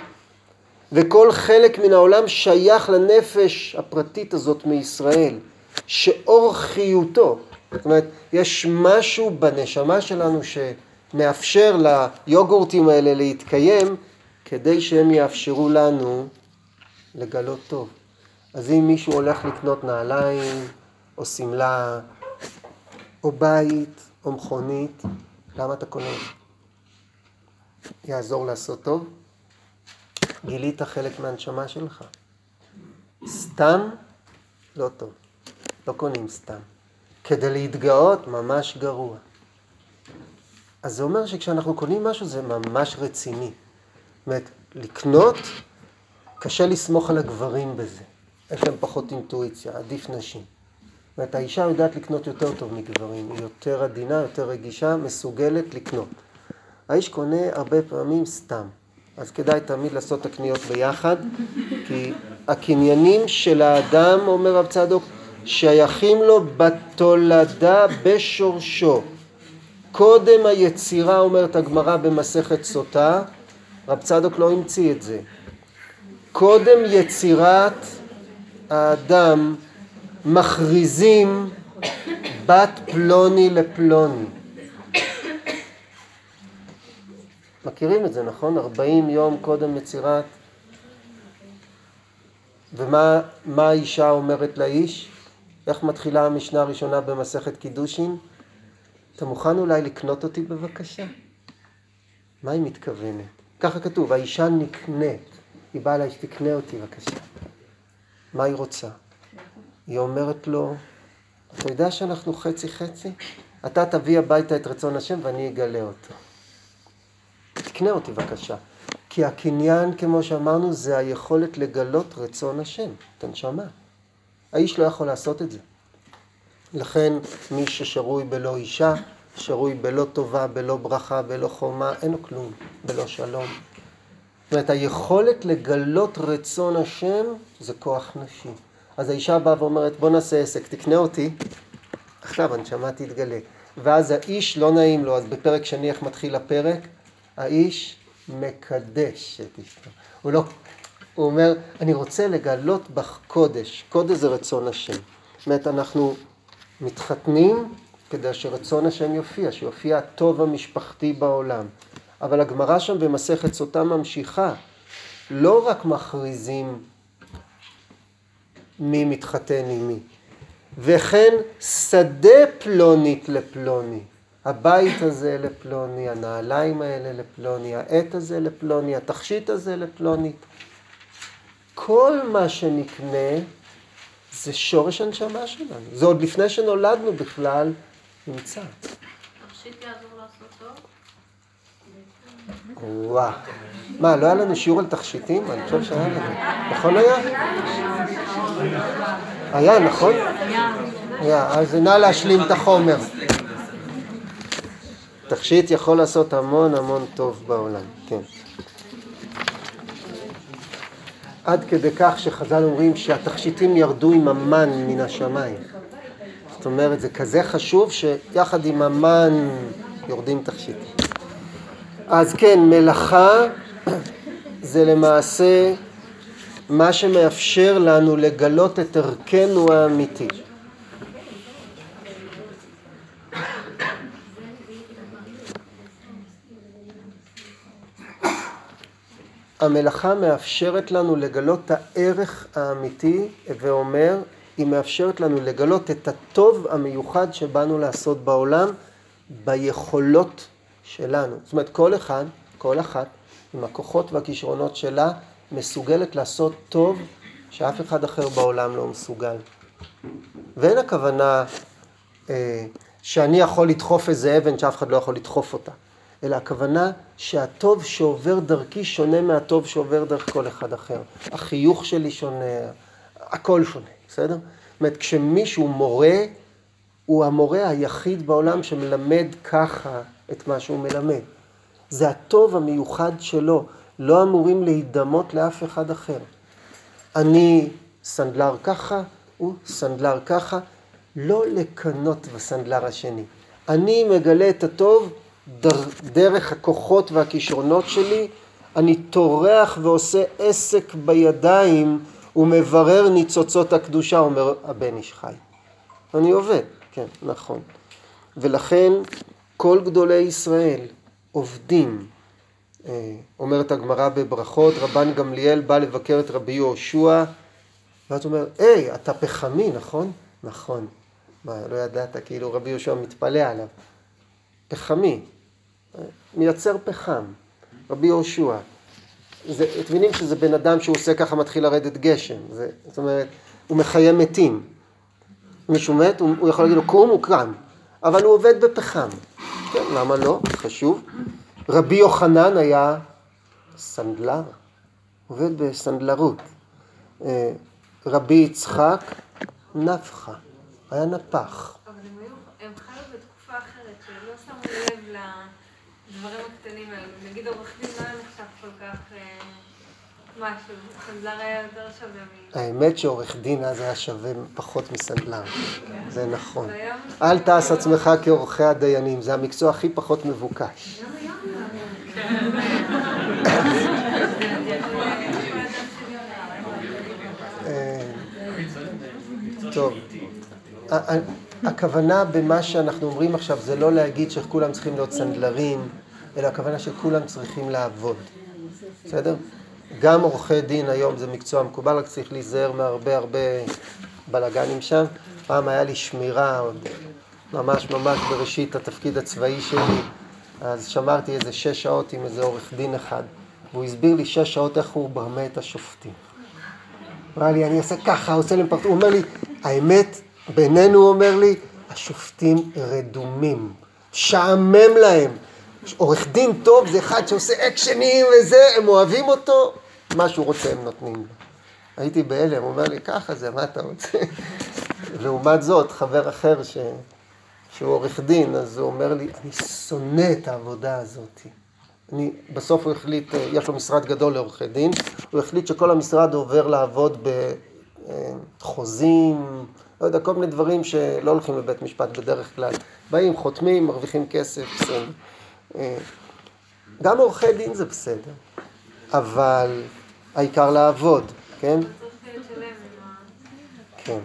וכל חלק מן העולם שייך לנפש הפרטית הזאת מישראל, שאור חיותו. זאת אומרת, יש משהו בנשמה שלנו שמאפשר ליוגורטים האלה להתקיים, כדי שהם יאפשרו לנו לגלות טוב. אז אם מישהו הולך לקנות נעליים, או סמלה, או בית, או מכונית, למה אתה קונה? יעזור לעשות טוב? גילית חלק מהנשמה שלך. סתם? לא טוב. לא קונים סתם. כדי להתגאות, ממש גרוע. אז זה אומר שכשאנחנו קונים משהו זה ממש רציני. זאת אומרת, לקנות, קשה לסמוך על הגברים בזה. יש להם פחות אינטואיציה, עדיף נשים. זאת אומרת, האישה יודעת לקנות יותר טוב מגברים. היא יותר עדינה, יותר רגישה, מסוגלת לקנות. האיש קונה הרבה פעמים סתם. אז כדאי תמיד לעשות את הקניות ביחד, כי הקניינים של האדם, אומר רב צדוק, שייכים לו בתולדה בשורשו. קודם היצירה, אומרת הגמרא במסכת סוטה, רב צדוק לא המציא את זה. קודם יצירת האדם מכריזים בת פלוני לפלוני. מכירים את זה, נכון? 40 יום קודם מצירת. ומה האישה אומרת לאיש? איך מתחילה המשנה הראשונה במסכת קידושין? אתה מוכן אולי לקנות אותי בבקשה? מה היא מתכוונת? ככה כתוב, האישה נקנית. היא באה לה, תקנה אותי בבקשה. מה היא רוצה? היא אומרת לו, אתה יודע שאנחנו חצי חצי? אתה תביא הביתה את רצון השם ואני אגלה אותו. תקנה אותי בבקשה. כי הקניין, כמו שאמרנו, זה היכולת לגלות רצון השם. אתה נשמה. האיש לא יכול לעשות את זה. לכן מי ששרוי בלא אישה, שרוי בלא טובה, בלא ברכה, בלא חומה, אין לו כלום, בלא שלום. זאת אומרת, היכולת לגלות רצון השם זה כוח נשי. אז האישה באה ואומרת, בוא נעשה עסק, תקנה אותי. עכשיו הנשמה תתגלה. ואז האיש לא נעים לו, אז בפרק שני איך מתחיל הפרק? האיש מקדש את אשתו. הוא אומר, אני רוצה לגלות בך קודש. קודש זה רצון השם. זאת אומרת, אנחנו מתחתנים כדי שרצון השם יופיע, שיופיע הטוב המשפחתי בעולם. אבל הגמרא שם במסכת סוטה ממשיכה, לא רק מכריזים מי מתחתן עם מי. וכן שדה פלונית לפלוני. הבית הזה לפלוני, הנעליים האלה לפלוני, העט הזה לפלוני, התכשיט הזה לפלונית. כל מה שנקנה זה שורש הנשמה שלנו. זה עוד לפני שנולדנו בכלל נמצא. תכשיט יעזור לעשות טוב? וואו. מה, לא היה לנו שיעור על תכשיטים? אני חושב שהיה לנו. נכון היה? היה, נכון? היה. אז נא להשלים את החומר. תכשיט יכול לעשות המון המון טוב בעולם, כן. עד כדי כך שחז"ל אומרים שהתכשיטים ירדו עם המן מן השמיים. זאת אומרת, זה כזה חשוב שיחד עם המן יורדים תכשיטים. אז כן, מלאכה זה למעשה מה שמאפשר לנו לגלות את ערכנו האמיתי. המלאכה מאפשרת לנו לגלות את הערך האמיתי, ואומר, היא מאפשרת לנו לגלות את הטוב המיוחד שבאנו לעשות בעולם, ביכולות שלנו. זאת אומרת, כל אחת, עם הכוחות והכישרונות שלה, מסוגלת לעשות טוב שאף אחד אחר בעולם לא מסוגל. ואין הכוונה שאני יכול לדחוף איזה אבן שאף אחד לא יכול לדחוף אותה. אלא הכוונה שהטוב שעובר דרכי שונה מהטוב שעובר דרך כל אחד אחר. החיוך שלי שונה, הכל שונה, בסדר? זאת אומרת, כשמישהו מורה, הוא המורה היחיד בעולם שמלמד ככה את מה שהוא מלמד. זה הטוב המיוחד שלו, לא אמורים להידמות לאף אחד אחר. אני סנדלר ככה, הוא סנדלר ככה, לא לקנות בסנדלר השני. אני מגלה את הטוב דרך הכוחות והכישרונות שלי, אני תורח ועושה עסק בידיים ומברר ניצוצות הקדושה, אומר הבן איש חי. אני עובד, כן, נכון. ולכן כל גדולי ישראל עובדים. אומרת הגמרא בברכות, רבן גמליאל בא לבקר את רבי יהושע, ואת אומר, היי, אתה פחמי, נכון? נכון. מה, לא ידעת, כאילו רבי יהושע מתפלא עליו. פחמי. מייצר פחם, רבי יהושע. אתם מבינים שזה בן אדם שהוא עושה ככה מתחיל לרדת גשם. זאת אומרת, הוא מחיה מתים. מישהו מת, הוא יכול להגיד לו, קום הוא קם. אבל הוא עובד בפחם. כן, למה לא? חשוב. רבי יוחנן היה סנדלר. עובד בסנדלרות. רבי יצחק נפחה. היה נפח. אבל הם חיו בתקופה אחרת, שלא שמו לב לדברים הקטנים האלה. נגיד עורך דין לא היה נחשב כל כך משהו. סנדלר היה יותר שווה האמת שעורך דין אז היה שווה פחות מסנדלר. זה נכון. אל תעש עצמך כעורכי הדיינים, זה המקצוע הכי פחות מבוקש. טוב. הכוונה במה שאנחנו אומרים עכשיו זה לא להגיד שכולם צריכים להיות סנדלרים אלא הכוונה שכולם צריכים לעבוד. בסדר? גם עורכי דין היום זה מקצוע מקובל, רק צריך להיזהר מהרבה בלגנים שם. פעם היה לי שמירה, עוד ממש בראשית התפקיד הצבאי שלי, אז שמרתי איזה 6 שעות עם איזה עורך דין אחד, והוא הסביר לי 6 שעות איך הוא ברמה את השופטים. אמר לי, אני עושה ככה, עושה להם פרט, הוא אומר לי, האמת, בינינו הוא אומר לי, השופטים רדומים, שעמם להם. עורך דין טוב זה אחד שעושה אקשנים וזה, הם אוהבים אותו, מה שהוא רוצה הם נותנים לו. הייתי בהלם, הוא אומר לי, ככה זה, מה אתה רוצה? לעומת זאת, חבר אחר שהוא עורך דין, אז הוא אומר לי, אני שונא את העבודה הזאת. בסוף הוא החליט, יש לו משרד גדול לעורכי דין, הוא החליט שכל המשרד עובר לעבוד בחוזים, לא יודע, כל מיני דברים שלא הולכים לבית משפט בדרך כלל. באים, חותמים, מרוויחים כסף, בסדר. גם עורכי דין זה בסדר, אבל העיקר לעבוד, כן? כן.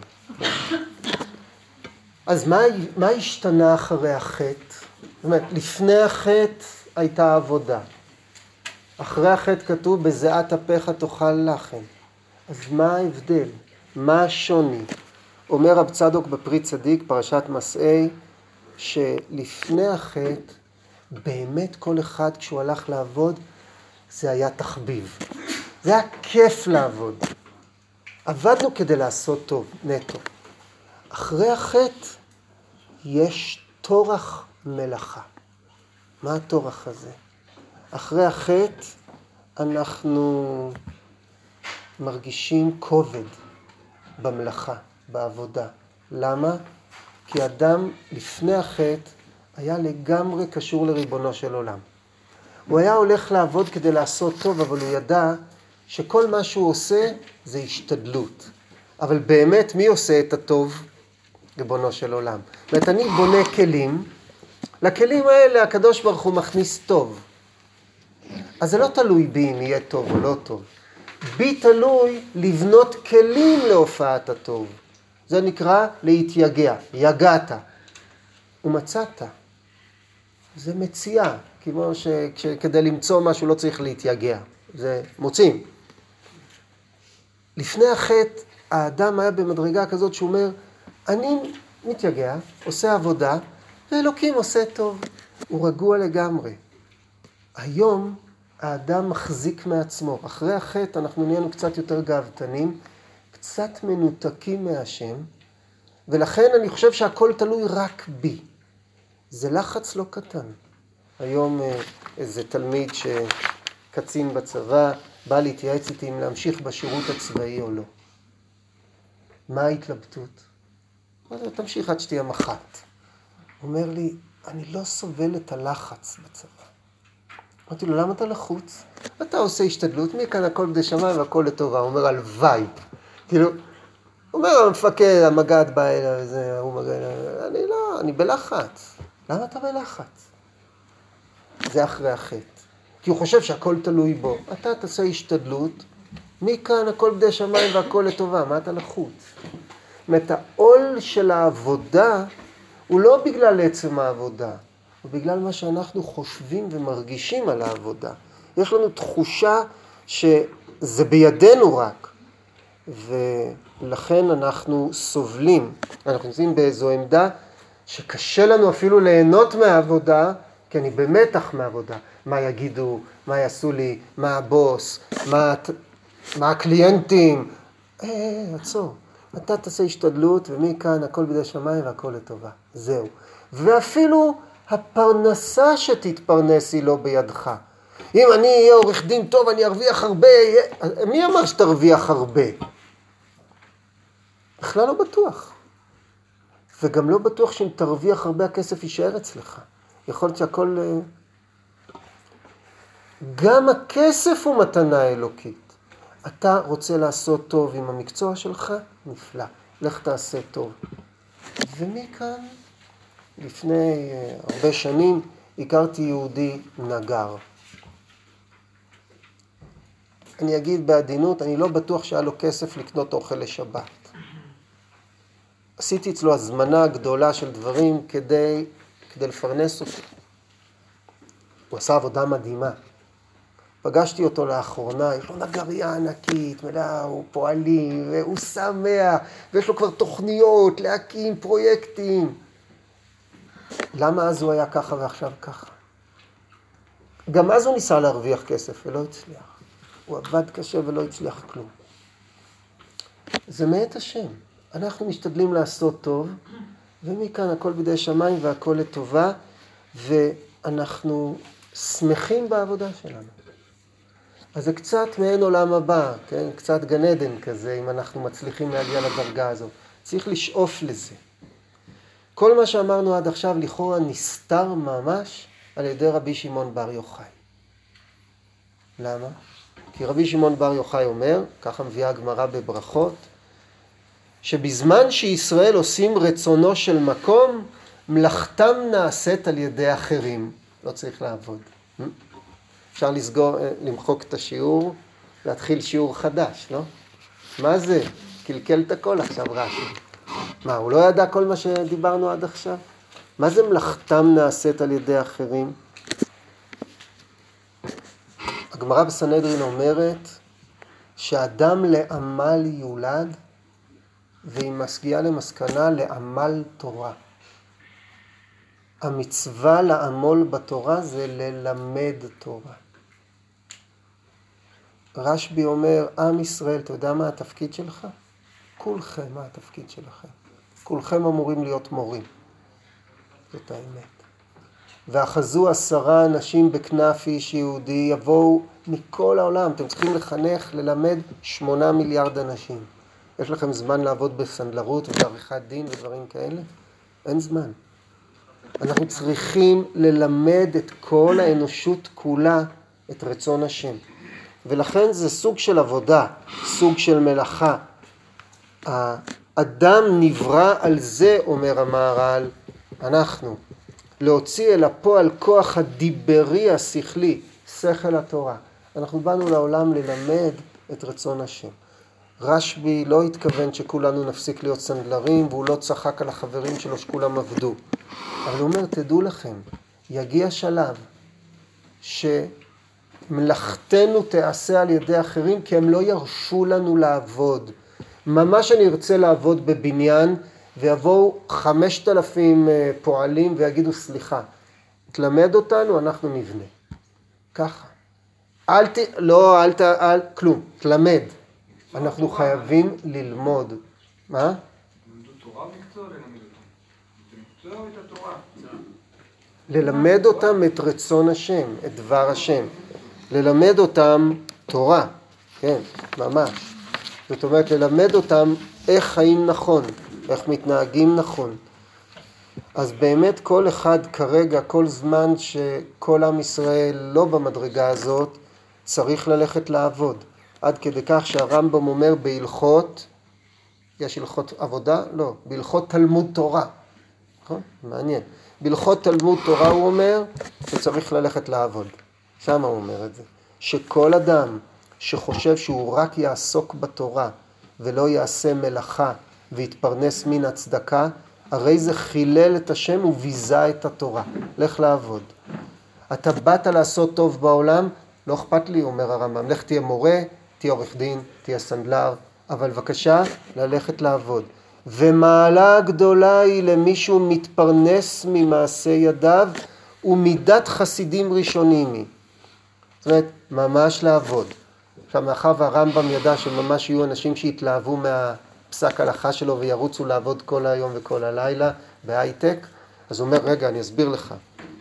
אז מה השתנה אחרי החטא? זאת אומרת, לפני החטא הייתה עבודה. אחרי החטא כתוב, בזיעת אפיך תאכל לחם. אז מה ההבדל? מה השוני? אומר רב צדוק בפרי צדיק, פרשת מסעי, שלפני החטא, באמת כל אחד כשהוא הלך לעבוד, זה היה תחביב. זה היה כיף לעבוד. עבדנו כדי לעשות טוב, נטו. אחרי החטא, יש תורח מלאכה. מה התורח הזה? אחרי החטא, אנחנו מרגישים כובד במלאכה, בעבודה. למה? כי אדם לפני החטא היה לגמרי קשור לריבונו של עולם. הוא היה הולך לעבוד כדי לעשות טוב, אבל הוא ידע שכל מה שהוא עושה זה השתדלות. אבל באמת מי עושה את הטוב? ריבונו של עולם. זאת אומרת, אני בונה כלים, לכלים האלה הקדוש ברוך הוא מכניס טוב. אז זה לא תלוי בי אם יהיה טוב או לא טוב. בי תלוי לבנות כלים להופעת הטוב. זה נקרא להתייגע, יגעת. ומצאת. זה מציאה, כמו שכדי למצוא משהו לא צריך להתייגע. זה מוצאים. לפני החטא, האדם היה במדרגה כזאת שהוא אומר, אני מתייגע, עושה עבודה, ואלוקים עושה טוב. הוא רגוע לגמרי. היום האדם מחזיק מעצמו. אחרי החטא אנחנו נהיינו קצת יותר גאוותנים, קצת מנותקים מהשם, ולכן אני חושב שהכל תלוי רק בי. זה לחץ לא קטן. היום איזה תלמיד שקצין בצבא בא להתייעץ איתי אם להמשיך בשירות הצבאי או לא. מה ההתלבטות? תמשיך עד שתהיה מח"ט. הוא אומר לי, אני לא סובל את הלחץ בצבא. אמרתי לו, למה אתה לחוץ? אתה עושה השתדלות, מי כאן הכל בדי שמיים והכל לטובה. הוא אומר, הלוואי. כאילו, הוא אומר, המפקד, המג"ד בא אליו, וזה, הוא מגע אליו, אני לא, אני בלחץ. למה אתה בלחץ? זה אחרי החטא. כי הוא חושב שהכל תלוי בו. אתה תעשה השתדלות, מי כאן הכל בדי שמיים והכל לטובה, מה אתה לחוץ? זאת אומרת, העול של העבודה הוא לא בגלל עצם העבודה, הוא בגלל מה שאנחנו חושבים ומרגישים על העבודה. יש לנו תחושה שזה בידינו רק, ולכן אנחנו סובלים. אנחנו נמצאים באיזו עמדה שקשה לנו אפילו ליהנות מהעבודה, כי אני במתח מהעבודה. מה יגידו, מה יעשו לי, מה הבוס, מה הקליינטים. עצור. אתה תעשה השתדלות, ומכאן הכל בידי שמיים והכל לטובה. זהו. ואפילו הפרנסה שתתפרנס היא לא בידך. אם אני אהיה עורך דין טוב, אני ארוויח הרבה. מי אמר שתרוויח הרבה? בכלל לא בטוח. וגם לא בטוח שאם תרוויח הרבה הכסף יישאר אצלך. יכול להיות שהכל... גם הכסף הוא מתנה אלוקית. אתה רוצה לעשות טוב עם המקצוע שלך? נפלא. לך תעשה טוב. ומכאן, לפני הרבה שנים, הכרתי יהודי נגר. אני אגיד בעדינות, אני לא בטוח שהיה לו כסף לקנות אוכל לשבת. עשיתי אצלו הזמנה גדולה של דברים כדי לפרנס אותו. הוא עשה עבודה מדהימה. פגשתי אותו לאחרונה, יש לו נגריה ענקית, הוא פועלים, והוא שמח, ויש לו כבר תוכניות להקים פרויקטים. למה אז הוא היה ככה ועכשיו ככה? גם אז הוא ניסה להרוויח כסף ולא הצליח. הוא עבד קשה ולא הצליח כלום. זה מאת השם. אנחנו משתדלים לעשות טוב, ומכאן הכל בידי שמיים והכל לטובה, ואנחנו שמחים בעבודה שלנו. אז זה קצת מעין עולם הבא, כן? קצת גן עדן כזה, אם אנחנו מצליחים להגיע לדרגה הזאת. צריך לשאוף לזה. כל מה שאמרנו עד עכשיו לכאורה נסתר ממש על ידי רבי שמעון בר יוחאי. למה? כי רבי שמעון בר יוחאי אומר, ככה מביאה הגמרא בברכות, שבזמן שישראל עושים רצונו של מקום, מלאכתם נעשית על ידי אחרים. לא צריך לעבוד. אפשר למחוק את השיעור, להתחיל שיעור חדש, לא? מה זה? קלקל את הכל עכשיו רש"י. מה, הוא לא ידע כל מה שדיברנו עד עכשיו? מה זה מלאכתם נעשית על ידי אחרים? הגמרא בסנהדרין אומרת שאדם לעמל יולד, והיא מסגיעה למסקנה לעמל תורה. המצווה לעמול בתורה זה ללמד תורה. רשב"י אומר, עם ישראל, אתה יודע מה התפקיד שלך? כולכם, מה התפקיד שלכם? כולכם אמורים להיות מורים. זאת האמת. ואחזו 10 אנשים בכנף איש יהודי, יבואו מכל העולם. אתם צריכים לחנך, ללמד 8 מיליארד אנשים. יש לכם זמן לעבוד בסנדלרות ובעריכת דין ודברים כאלה? אין זמן. אנחנו צריכים ללמד את כל האנושות כולה את רצון השם. ולכן זה סוג של עבודה, סוג של מלאכה. האדם נברא על זה, אומר המהר"ל, אנחנו, להוציא אל הפועל כוח הדיברי השכלי, שכל התורה. אנחנו באנו לעולם ללמד את רצון השם. רשב"י לא התכוון שכולנו נפסיק להיות סנדלרים, והוא לא צחק על החברים שלו שכולם עבדו. אבל הוא אומר, תדעו לכם, יגיע שלב שמלאכתנו תעשה על ידי אחרים, כי הם לא ירשו לנו לעבוד. ממש אני ארצה לעבוד בבניין, ויבואו 5,000 פועלים ויגידו, סליחה, תלמד אותנו, אנחנו נבנה. ככה. כלום, תלמד. אנחנו חייבים ללמוד. מה? למדו תורה מקצוע ללמד אותם. זה מקצוע את התורה. ללמד אותם את רצון השם, את דבר השם. ללמד אותם תורה, כן, ממש. זאת אומרת, ללמד אותם איך חיים נכון, איך מתנהגים נכון. אז באמת כל אחד כרגע, כל זמן שכל עם ישראל לא במדרגה הזאת, צריך ללכת לעבוד. עד כדי כך שהרמב"ם אומר בהלכות, יש הלכות עבודה? לא, בהלכות תלמוד תורה. נכון? מעניין. בהלכות תלמוד תורה הוא אומר שצריך ללכת לעבוד. שם הוא אומר את זה. שכל אדם שחושב שהוא רק יעסוק בתורה ולא יעשה מלאכה ויתפרנס מן הצדקה, הרי זה חילל את השם וביזה את התורה. לך לעבוד. אתה באת לעשות טוב בעולם, לא אכפת לי, אומר הרמב"ם, לך תהיה מורה, תהיה עורך דין, תהיה סנדלר, אבל בבקשה ללכת לעבוד. ומעלה גדולה היא למישהו מתפרנס ממעשה ידיו ומידת חסידים ראשונים היא. זאת אומרת, ממש לעבוד. עכשיו, מאחר והרמב"ם ידע שממש יהיו אנשים שהתלהבו מהפסק הלכה שלו וירוצו לעבוד כל היום וכל הלילה בהייטק, אז הוא אומר, רגע, אני אסביר לך.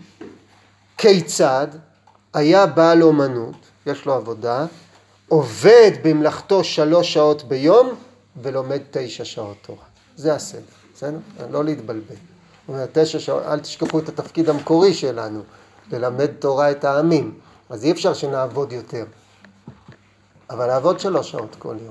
כיצד היה בעל אומנות, יש לו עבודה, עובד במלאכתו 3 שעות ביום ולומד 9 שעות תורה. זה הסדר, בסדר? לא להתבלבל. הוא אומר, 9 שעות, אל תשכחו את התפקיד המקורי שלנו, ללמד תורה את העמים. אז אי אפשר שנעבוד יותר. אבל לעבוד 3 שעות כל יום.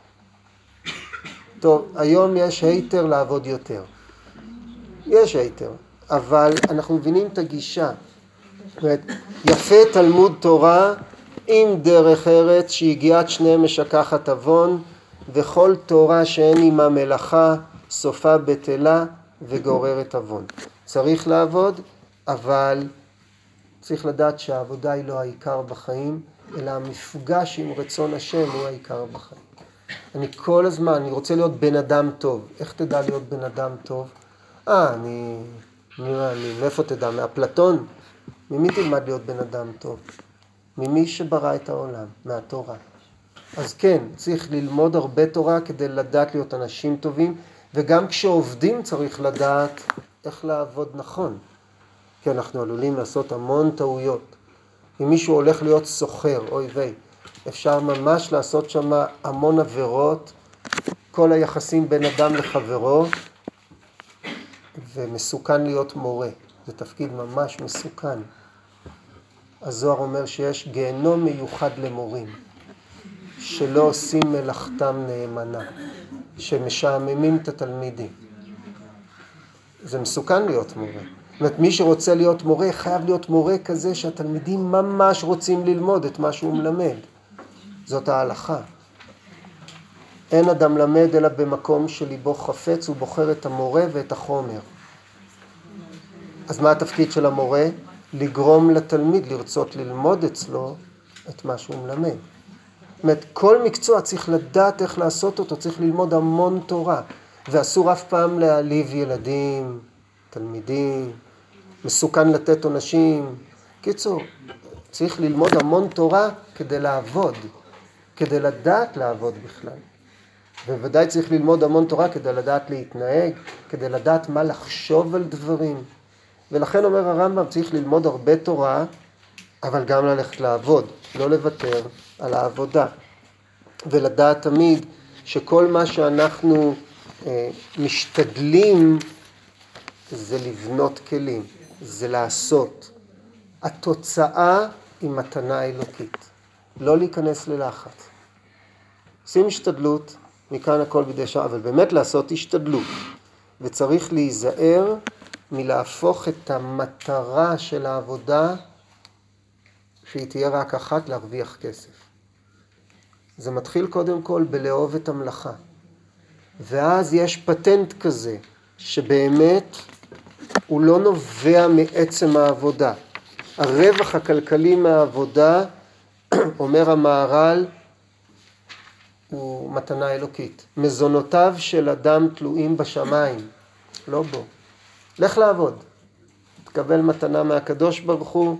טוב, היום יש היתר לעבוד יותר. יש היתר, אבל אנחנו מבינים את הגישה. זאת אומרת, יפה תלמוד תורה עם דרך ארץ שהגיעת שניהם משכחת עוון, וכל תורה שאין עמה מלאכה סופה בטלה וגוררת עוון. צריך לעבוד, אבל צריך לדעת שהעבודה היא לא העיקר בחיים, אלא המפגש עם רצון השם הוא העיקר בחיים. אני כל הזמן, אני רוצה להיות בן אדם טוב. איך תדע להיות בן אדם טוב? מאיפה תדע? מאפלטון? ממי תלמד להיות בן אדם טוב? ממי שברא את העולם, מהתורה. אז כן, צריך ללמוד הרבה תורה כדי לדעת להיות אנשים טובים, וגם כשעובדים צריך לדעת איך לעבוד נכון. כי אנחנו עלולים לעשות המון טעויות. אם מישהו הולך להיות סוחר, אוי ויי, אפשר ממש לעשות שם המון עבירות, כל היחסים בין אדם לחברו, ומסוכן להיות מורה. זה תפקיד ממש מסוכן. הזוהר אומר שיש גיהנום מיוחד למורים, שלא עושים מלאכתם נאמנה, שמשעממים את התלמידים. זה מסוכן להיות מורה. זאת אומרת, מי שרוצה להיות מורה, חייב להיות מורה כזה שהתלמידים ממש רוצים ללמוד את מה שהוא מלמד. זאת ההלכה. אין אדם למד אלא במקום שליבו חפץ, הוא בוחר את המורה ואת החומר. אז מה התפקיד של המורה? לגרום לתלמיד לרצות ללמוד אצלו את מה שהוא מלמד. זאת אומרת, כל מקצוע צריך לדעת איך לעשות אותו, צריך ללמוד המון תורה. ואסור אף פעם להעליב ילדים, תלמידים, מסוכן לתת עונשים. קיצור, צריך ללמוד המון תורה כדי לעבוד, כדי לדעת לעבוד בכלל. ובוודאי צריך ללמוד המון תורה כדי לדעת להתנהג, כדי לדעת מה לחשוב על דברים. ולכן אומר הרמב"ם, צריך ללמוד הרבה תורה, אבל גם ללכת לעבוד, לא לוותר על העבודה. ולדעת תמיד שכל מה שאנחנו משתדלים זה לבנות כלים, זה לעשות. התוצאה היא מתנה אלוקית, לא להיכנס ללחץ. עושים השתדלות, מכאן הכל בידי שעה, אבל באמת לעשות השתדלות. וצריך להיזהר מלהפוך את המטרה של העבודה, שהיא תהיה רק אחת, להרוויח כסף. זה מתחיל קודם כל בלאהוב את המלאכה. ואז יש פטנט כזה, שבאמת הוא לא נובע מעצם העבודה. הרווח הכלכלי מהעבודה, אומר המהר"ל, הוא מתנה אלוקית. מזונותיו של אדם תלויים בשמיים, לא בו. לך לעבוד. תקבל מתנה מהקדוש ברוך הוא.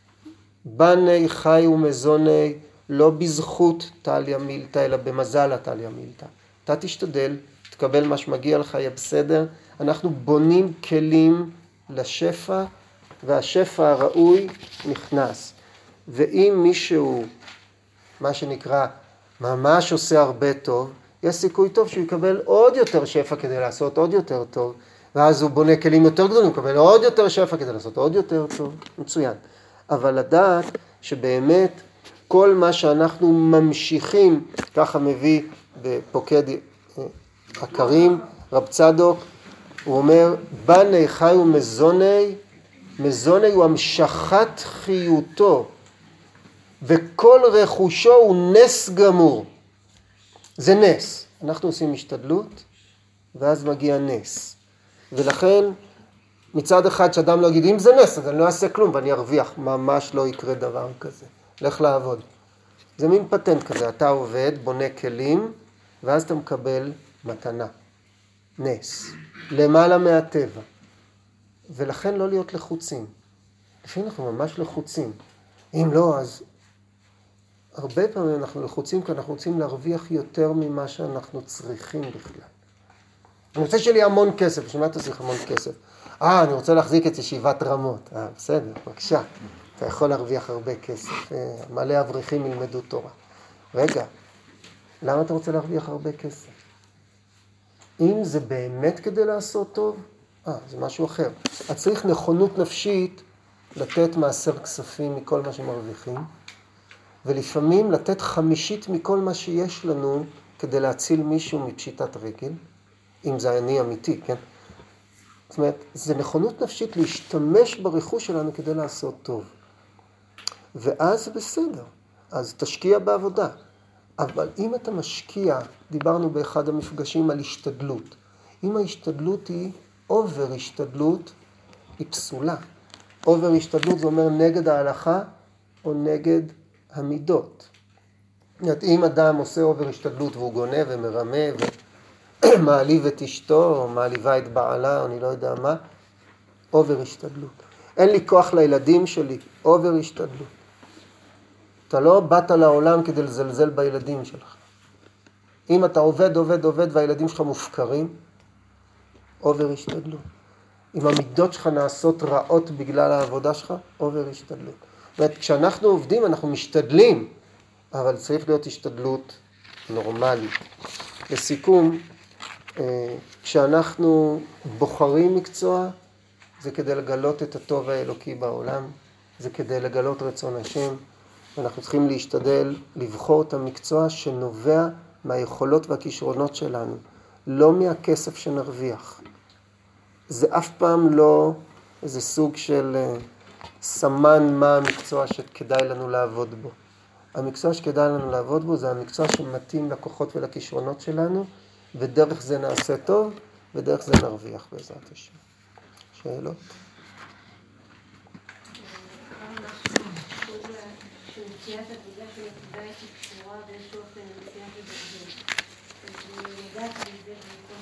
בני חי ומזוני, לא בזכות טליה מילתא, אלא במזל טליה מילתא. אתה תשתדל, תקבל מה שמגיע לך, יהיה בסדר. אנחנו בונים כלים לשפע, והשפע הראוי נכנס. ואם מישהו, מה שנקרא, ממש עושה הרבה טוב, יש סיכוי טוב שהוא יקבל עוד יותר שפע כדי לעשות עוד יותר טוב, ואז הוא בונה כלים יותר גדולים, הוא יקבל עוד יותר שפע כדי לעשות עוד יותר טוב, מצוין. אבל לדעת שבאמת כל מה שאנחנו ממשיכים, ככה מביא בפוקד עקרים, רב צדוק, הוא אומר, בני חי ומזוני, מזוני הוא המשכת חיותו, וכל רכושו הוא נס גמור. זה נס. אנחנו עושים השתדלות, ואז מגיע נס. ולכן, מצד אחד שאדם לא יגיד, אם זה נס, אז אני לא אעשה כלום, ואני ארוויח. ממש לא יקרה דבר כזה. לך לעבוד. זה מין פטנט כזה. אתה עובד, בונה כלים, ואז אתה מקבל מתנה. נס. למעלה מהטבע. ולכן לא להיות לחוצים. לפעמים אנחנו ממש לחוצים. אם לא, אז הרבה פעמים אנחנו לחוצים, כי אנחנו רוצים להרוויח יותר ממה שאנחנו צריכים בכלל. אני רוצה שיהיה לי המון כסף, בשביל מה אתה צריך המון כסף? אני רוצה להחזיק את ישיבת רמות. בסדר, בבקשה. אתה יכול להרוויח הרבה כסף. מלא אברכים ילמדו תורה. רגע, למה אתה רוצה להרוויח הרבה כסף? אם זה באמת כדי לעשות טוב, זה משהו אחר. אז צריך נכונות נפשית לתת מעשר כספים מכל מה שמרוויחים, ולפעמים לתת 50% מכל מה שיש לנו כדי להציל מישהו מפשיטת רגל, אם זה אני אמיתי, כן? זאת אומרת, זה נכונות נפשית להשתמש ברכוש שלנו כדי לעשות טוב. ואז זה בסדר, אז תשקיע בעבודה. אבל אם אתה משקיע, דיברנו באחד המפגשים על השתדלות. אם ההשתדלות היא אובר השתדלות, היא פסולה. אובר השתדלות זה אומר נגד ההלכה או נגד המידות. זאת אומרת, אם אדם עושה אובר השתדלות והוא גונב ומרמה ומעליב את אשתו או מעליבה את בעלה או אני לא יודע מה, אובר השתדלות. אין לי כוח לילדים שלי, אובר השתדלות. אתה לא באת לעולם כדי לזלזל בילדים שלך. אם אתה עובד והילדים שלך מופקרים, אובר השתדלות. אם המידות שלך נעשות רעות בגלל העבודה שלך, אובר השתדלות. זאת אומרת, כשאנחנו עובדים אנחנו משתדלים, אבל צריך להיות השתדלות נורמלית. לסיכום, כשאנחנו בוחרים מקצוע, זה כדי לגלות את הטוב האלוקי בעולם, זה כדי לגלות רצון השם, ואנחנו צריכים להשתדל לבחור את המקצוע שנובע מהיכולות והכישרונות שלנו, לא מהכסף שנרוויח. זה אף פעם לא איזה סוג של סמן מה המקצוע שכדאי לנו לעבוד בו. המקצוע שכדאי לנו לעבוד בו זה המקצוע שמתאים לכוחות ולכישרונות שלנו, ודרך זה נעשה טוב, ודרך זה נרוויח בעזרת השם. שאלות? שמציאת עבודה שנקודה איתי קשורה באיזשהו אופן למציאת עבודה. אז אני יודעת על זה במקום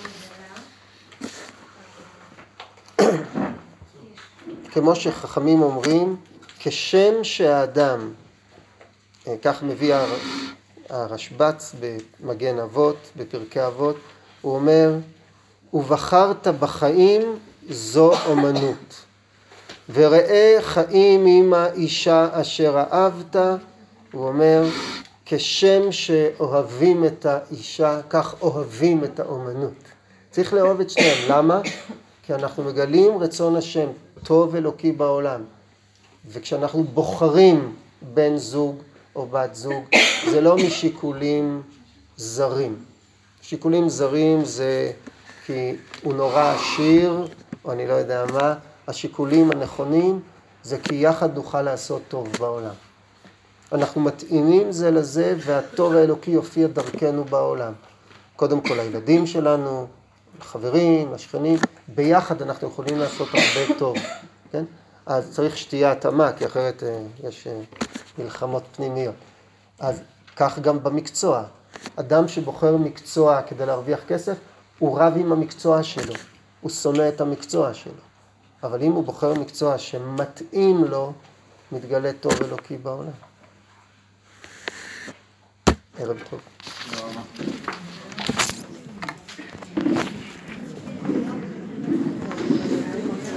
שנשאר מדלה. כמו שחכמים אומרים, כשם שהאדם, כך מביא הרשב"ץ במגן אבות, בפרקי אבות, הוא אומר, ובחרת בחיים זו אומנות. וראה חיים עם האישה אשר אהבת, הוא אומר, כשם שאוהבים את האישה, כך אוהבים את האומנות. צריך לאהוב את שניהם. למה? כי אנחנו מגלים רצון השם, טוב אלוקי בעולם. וכשאנחנו בוחרים בן זוג או בת זוג, זה לא משיקולים זרים. שיקולים זרים זה כי הוא נורא עשיר, או אני לא יודע מה. השיקולים הנכונים זה כי יחד נוכל לעשות טוב בעולם. אנחנו מתאימים זה לזה, והטוב האלוקי יופיע דרכנו בעולם. קודם כל הילדים שלנו, החברים, השכנים, ביחד אנחנו יכולים לעשות הרבה טוב. כן? אז צריך שתהיה התאמה, כי אחרת יש מלחמות פנימיות. אז כך גם במקצוע. אדם שבוחר מקצוע כדי להרוויח כסף, הוא רב עם המקצוע שלו. הוא שונא את המקצוע שלו. אבל אם הוא בוחר מקצוע שמתאים לו, מתגלה טוב אלוקי בעולם. ערב טוב.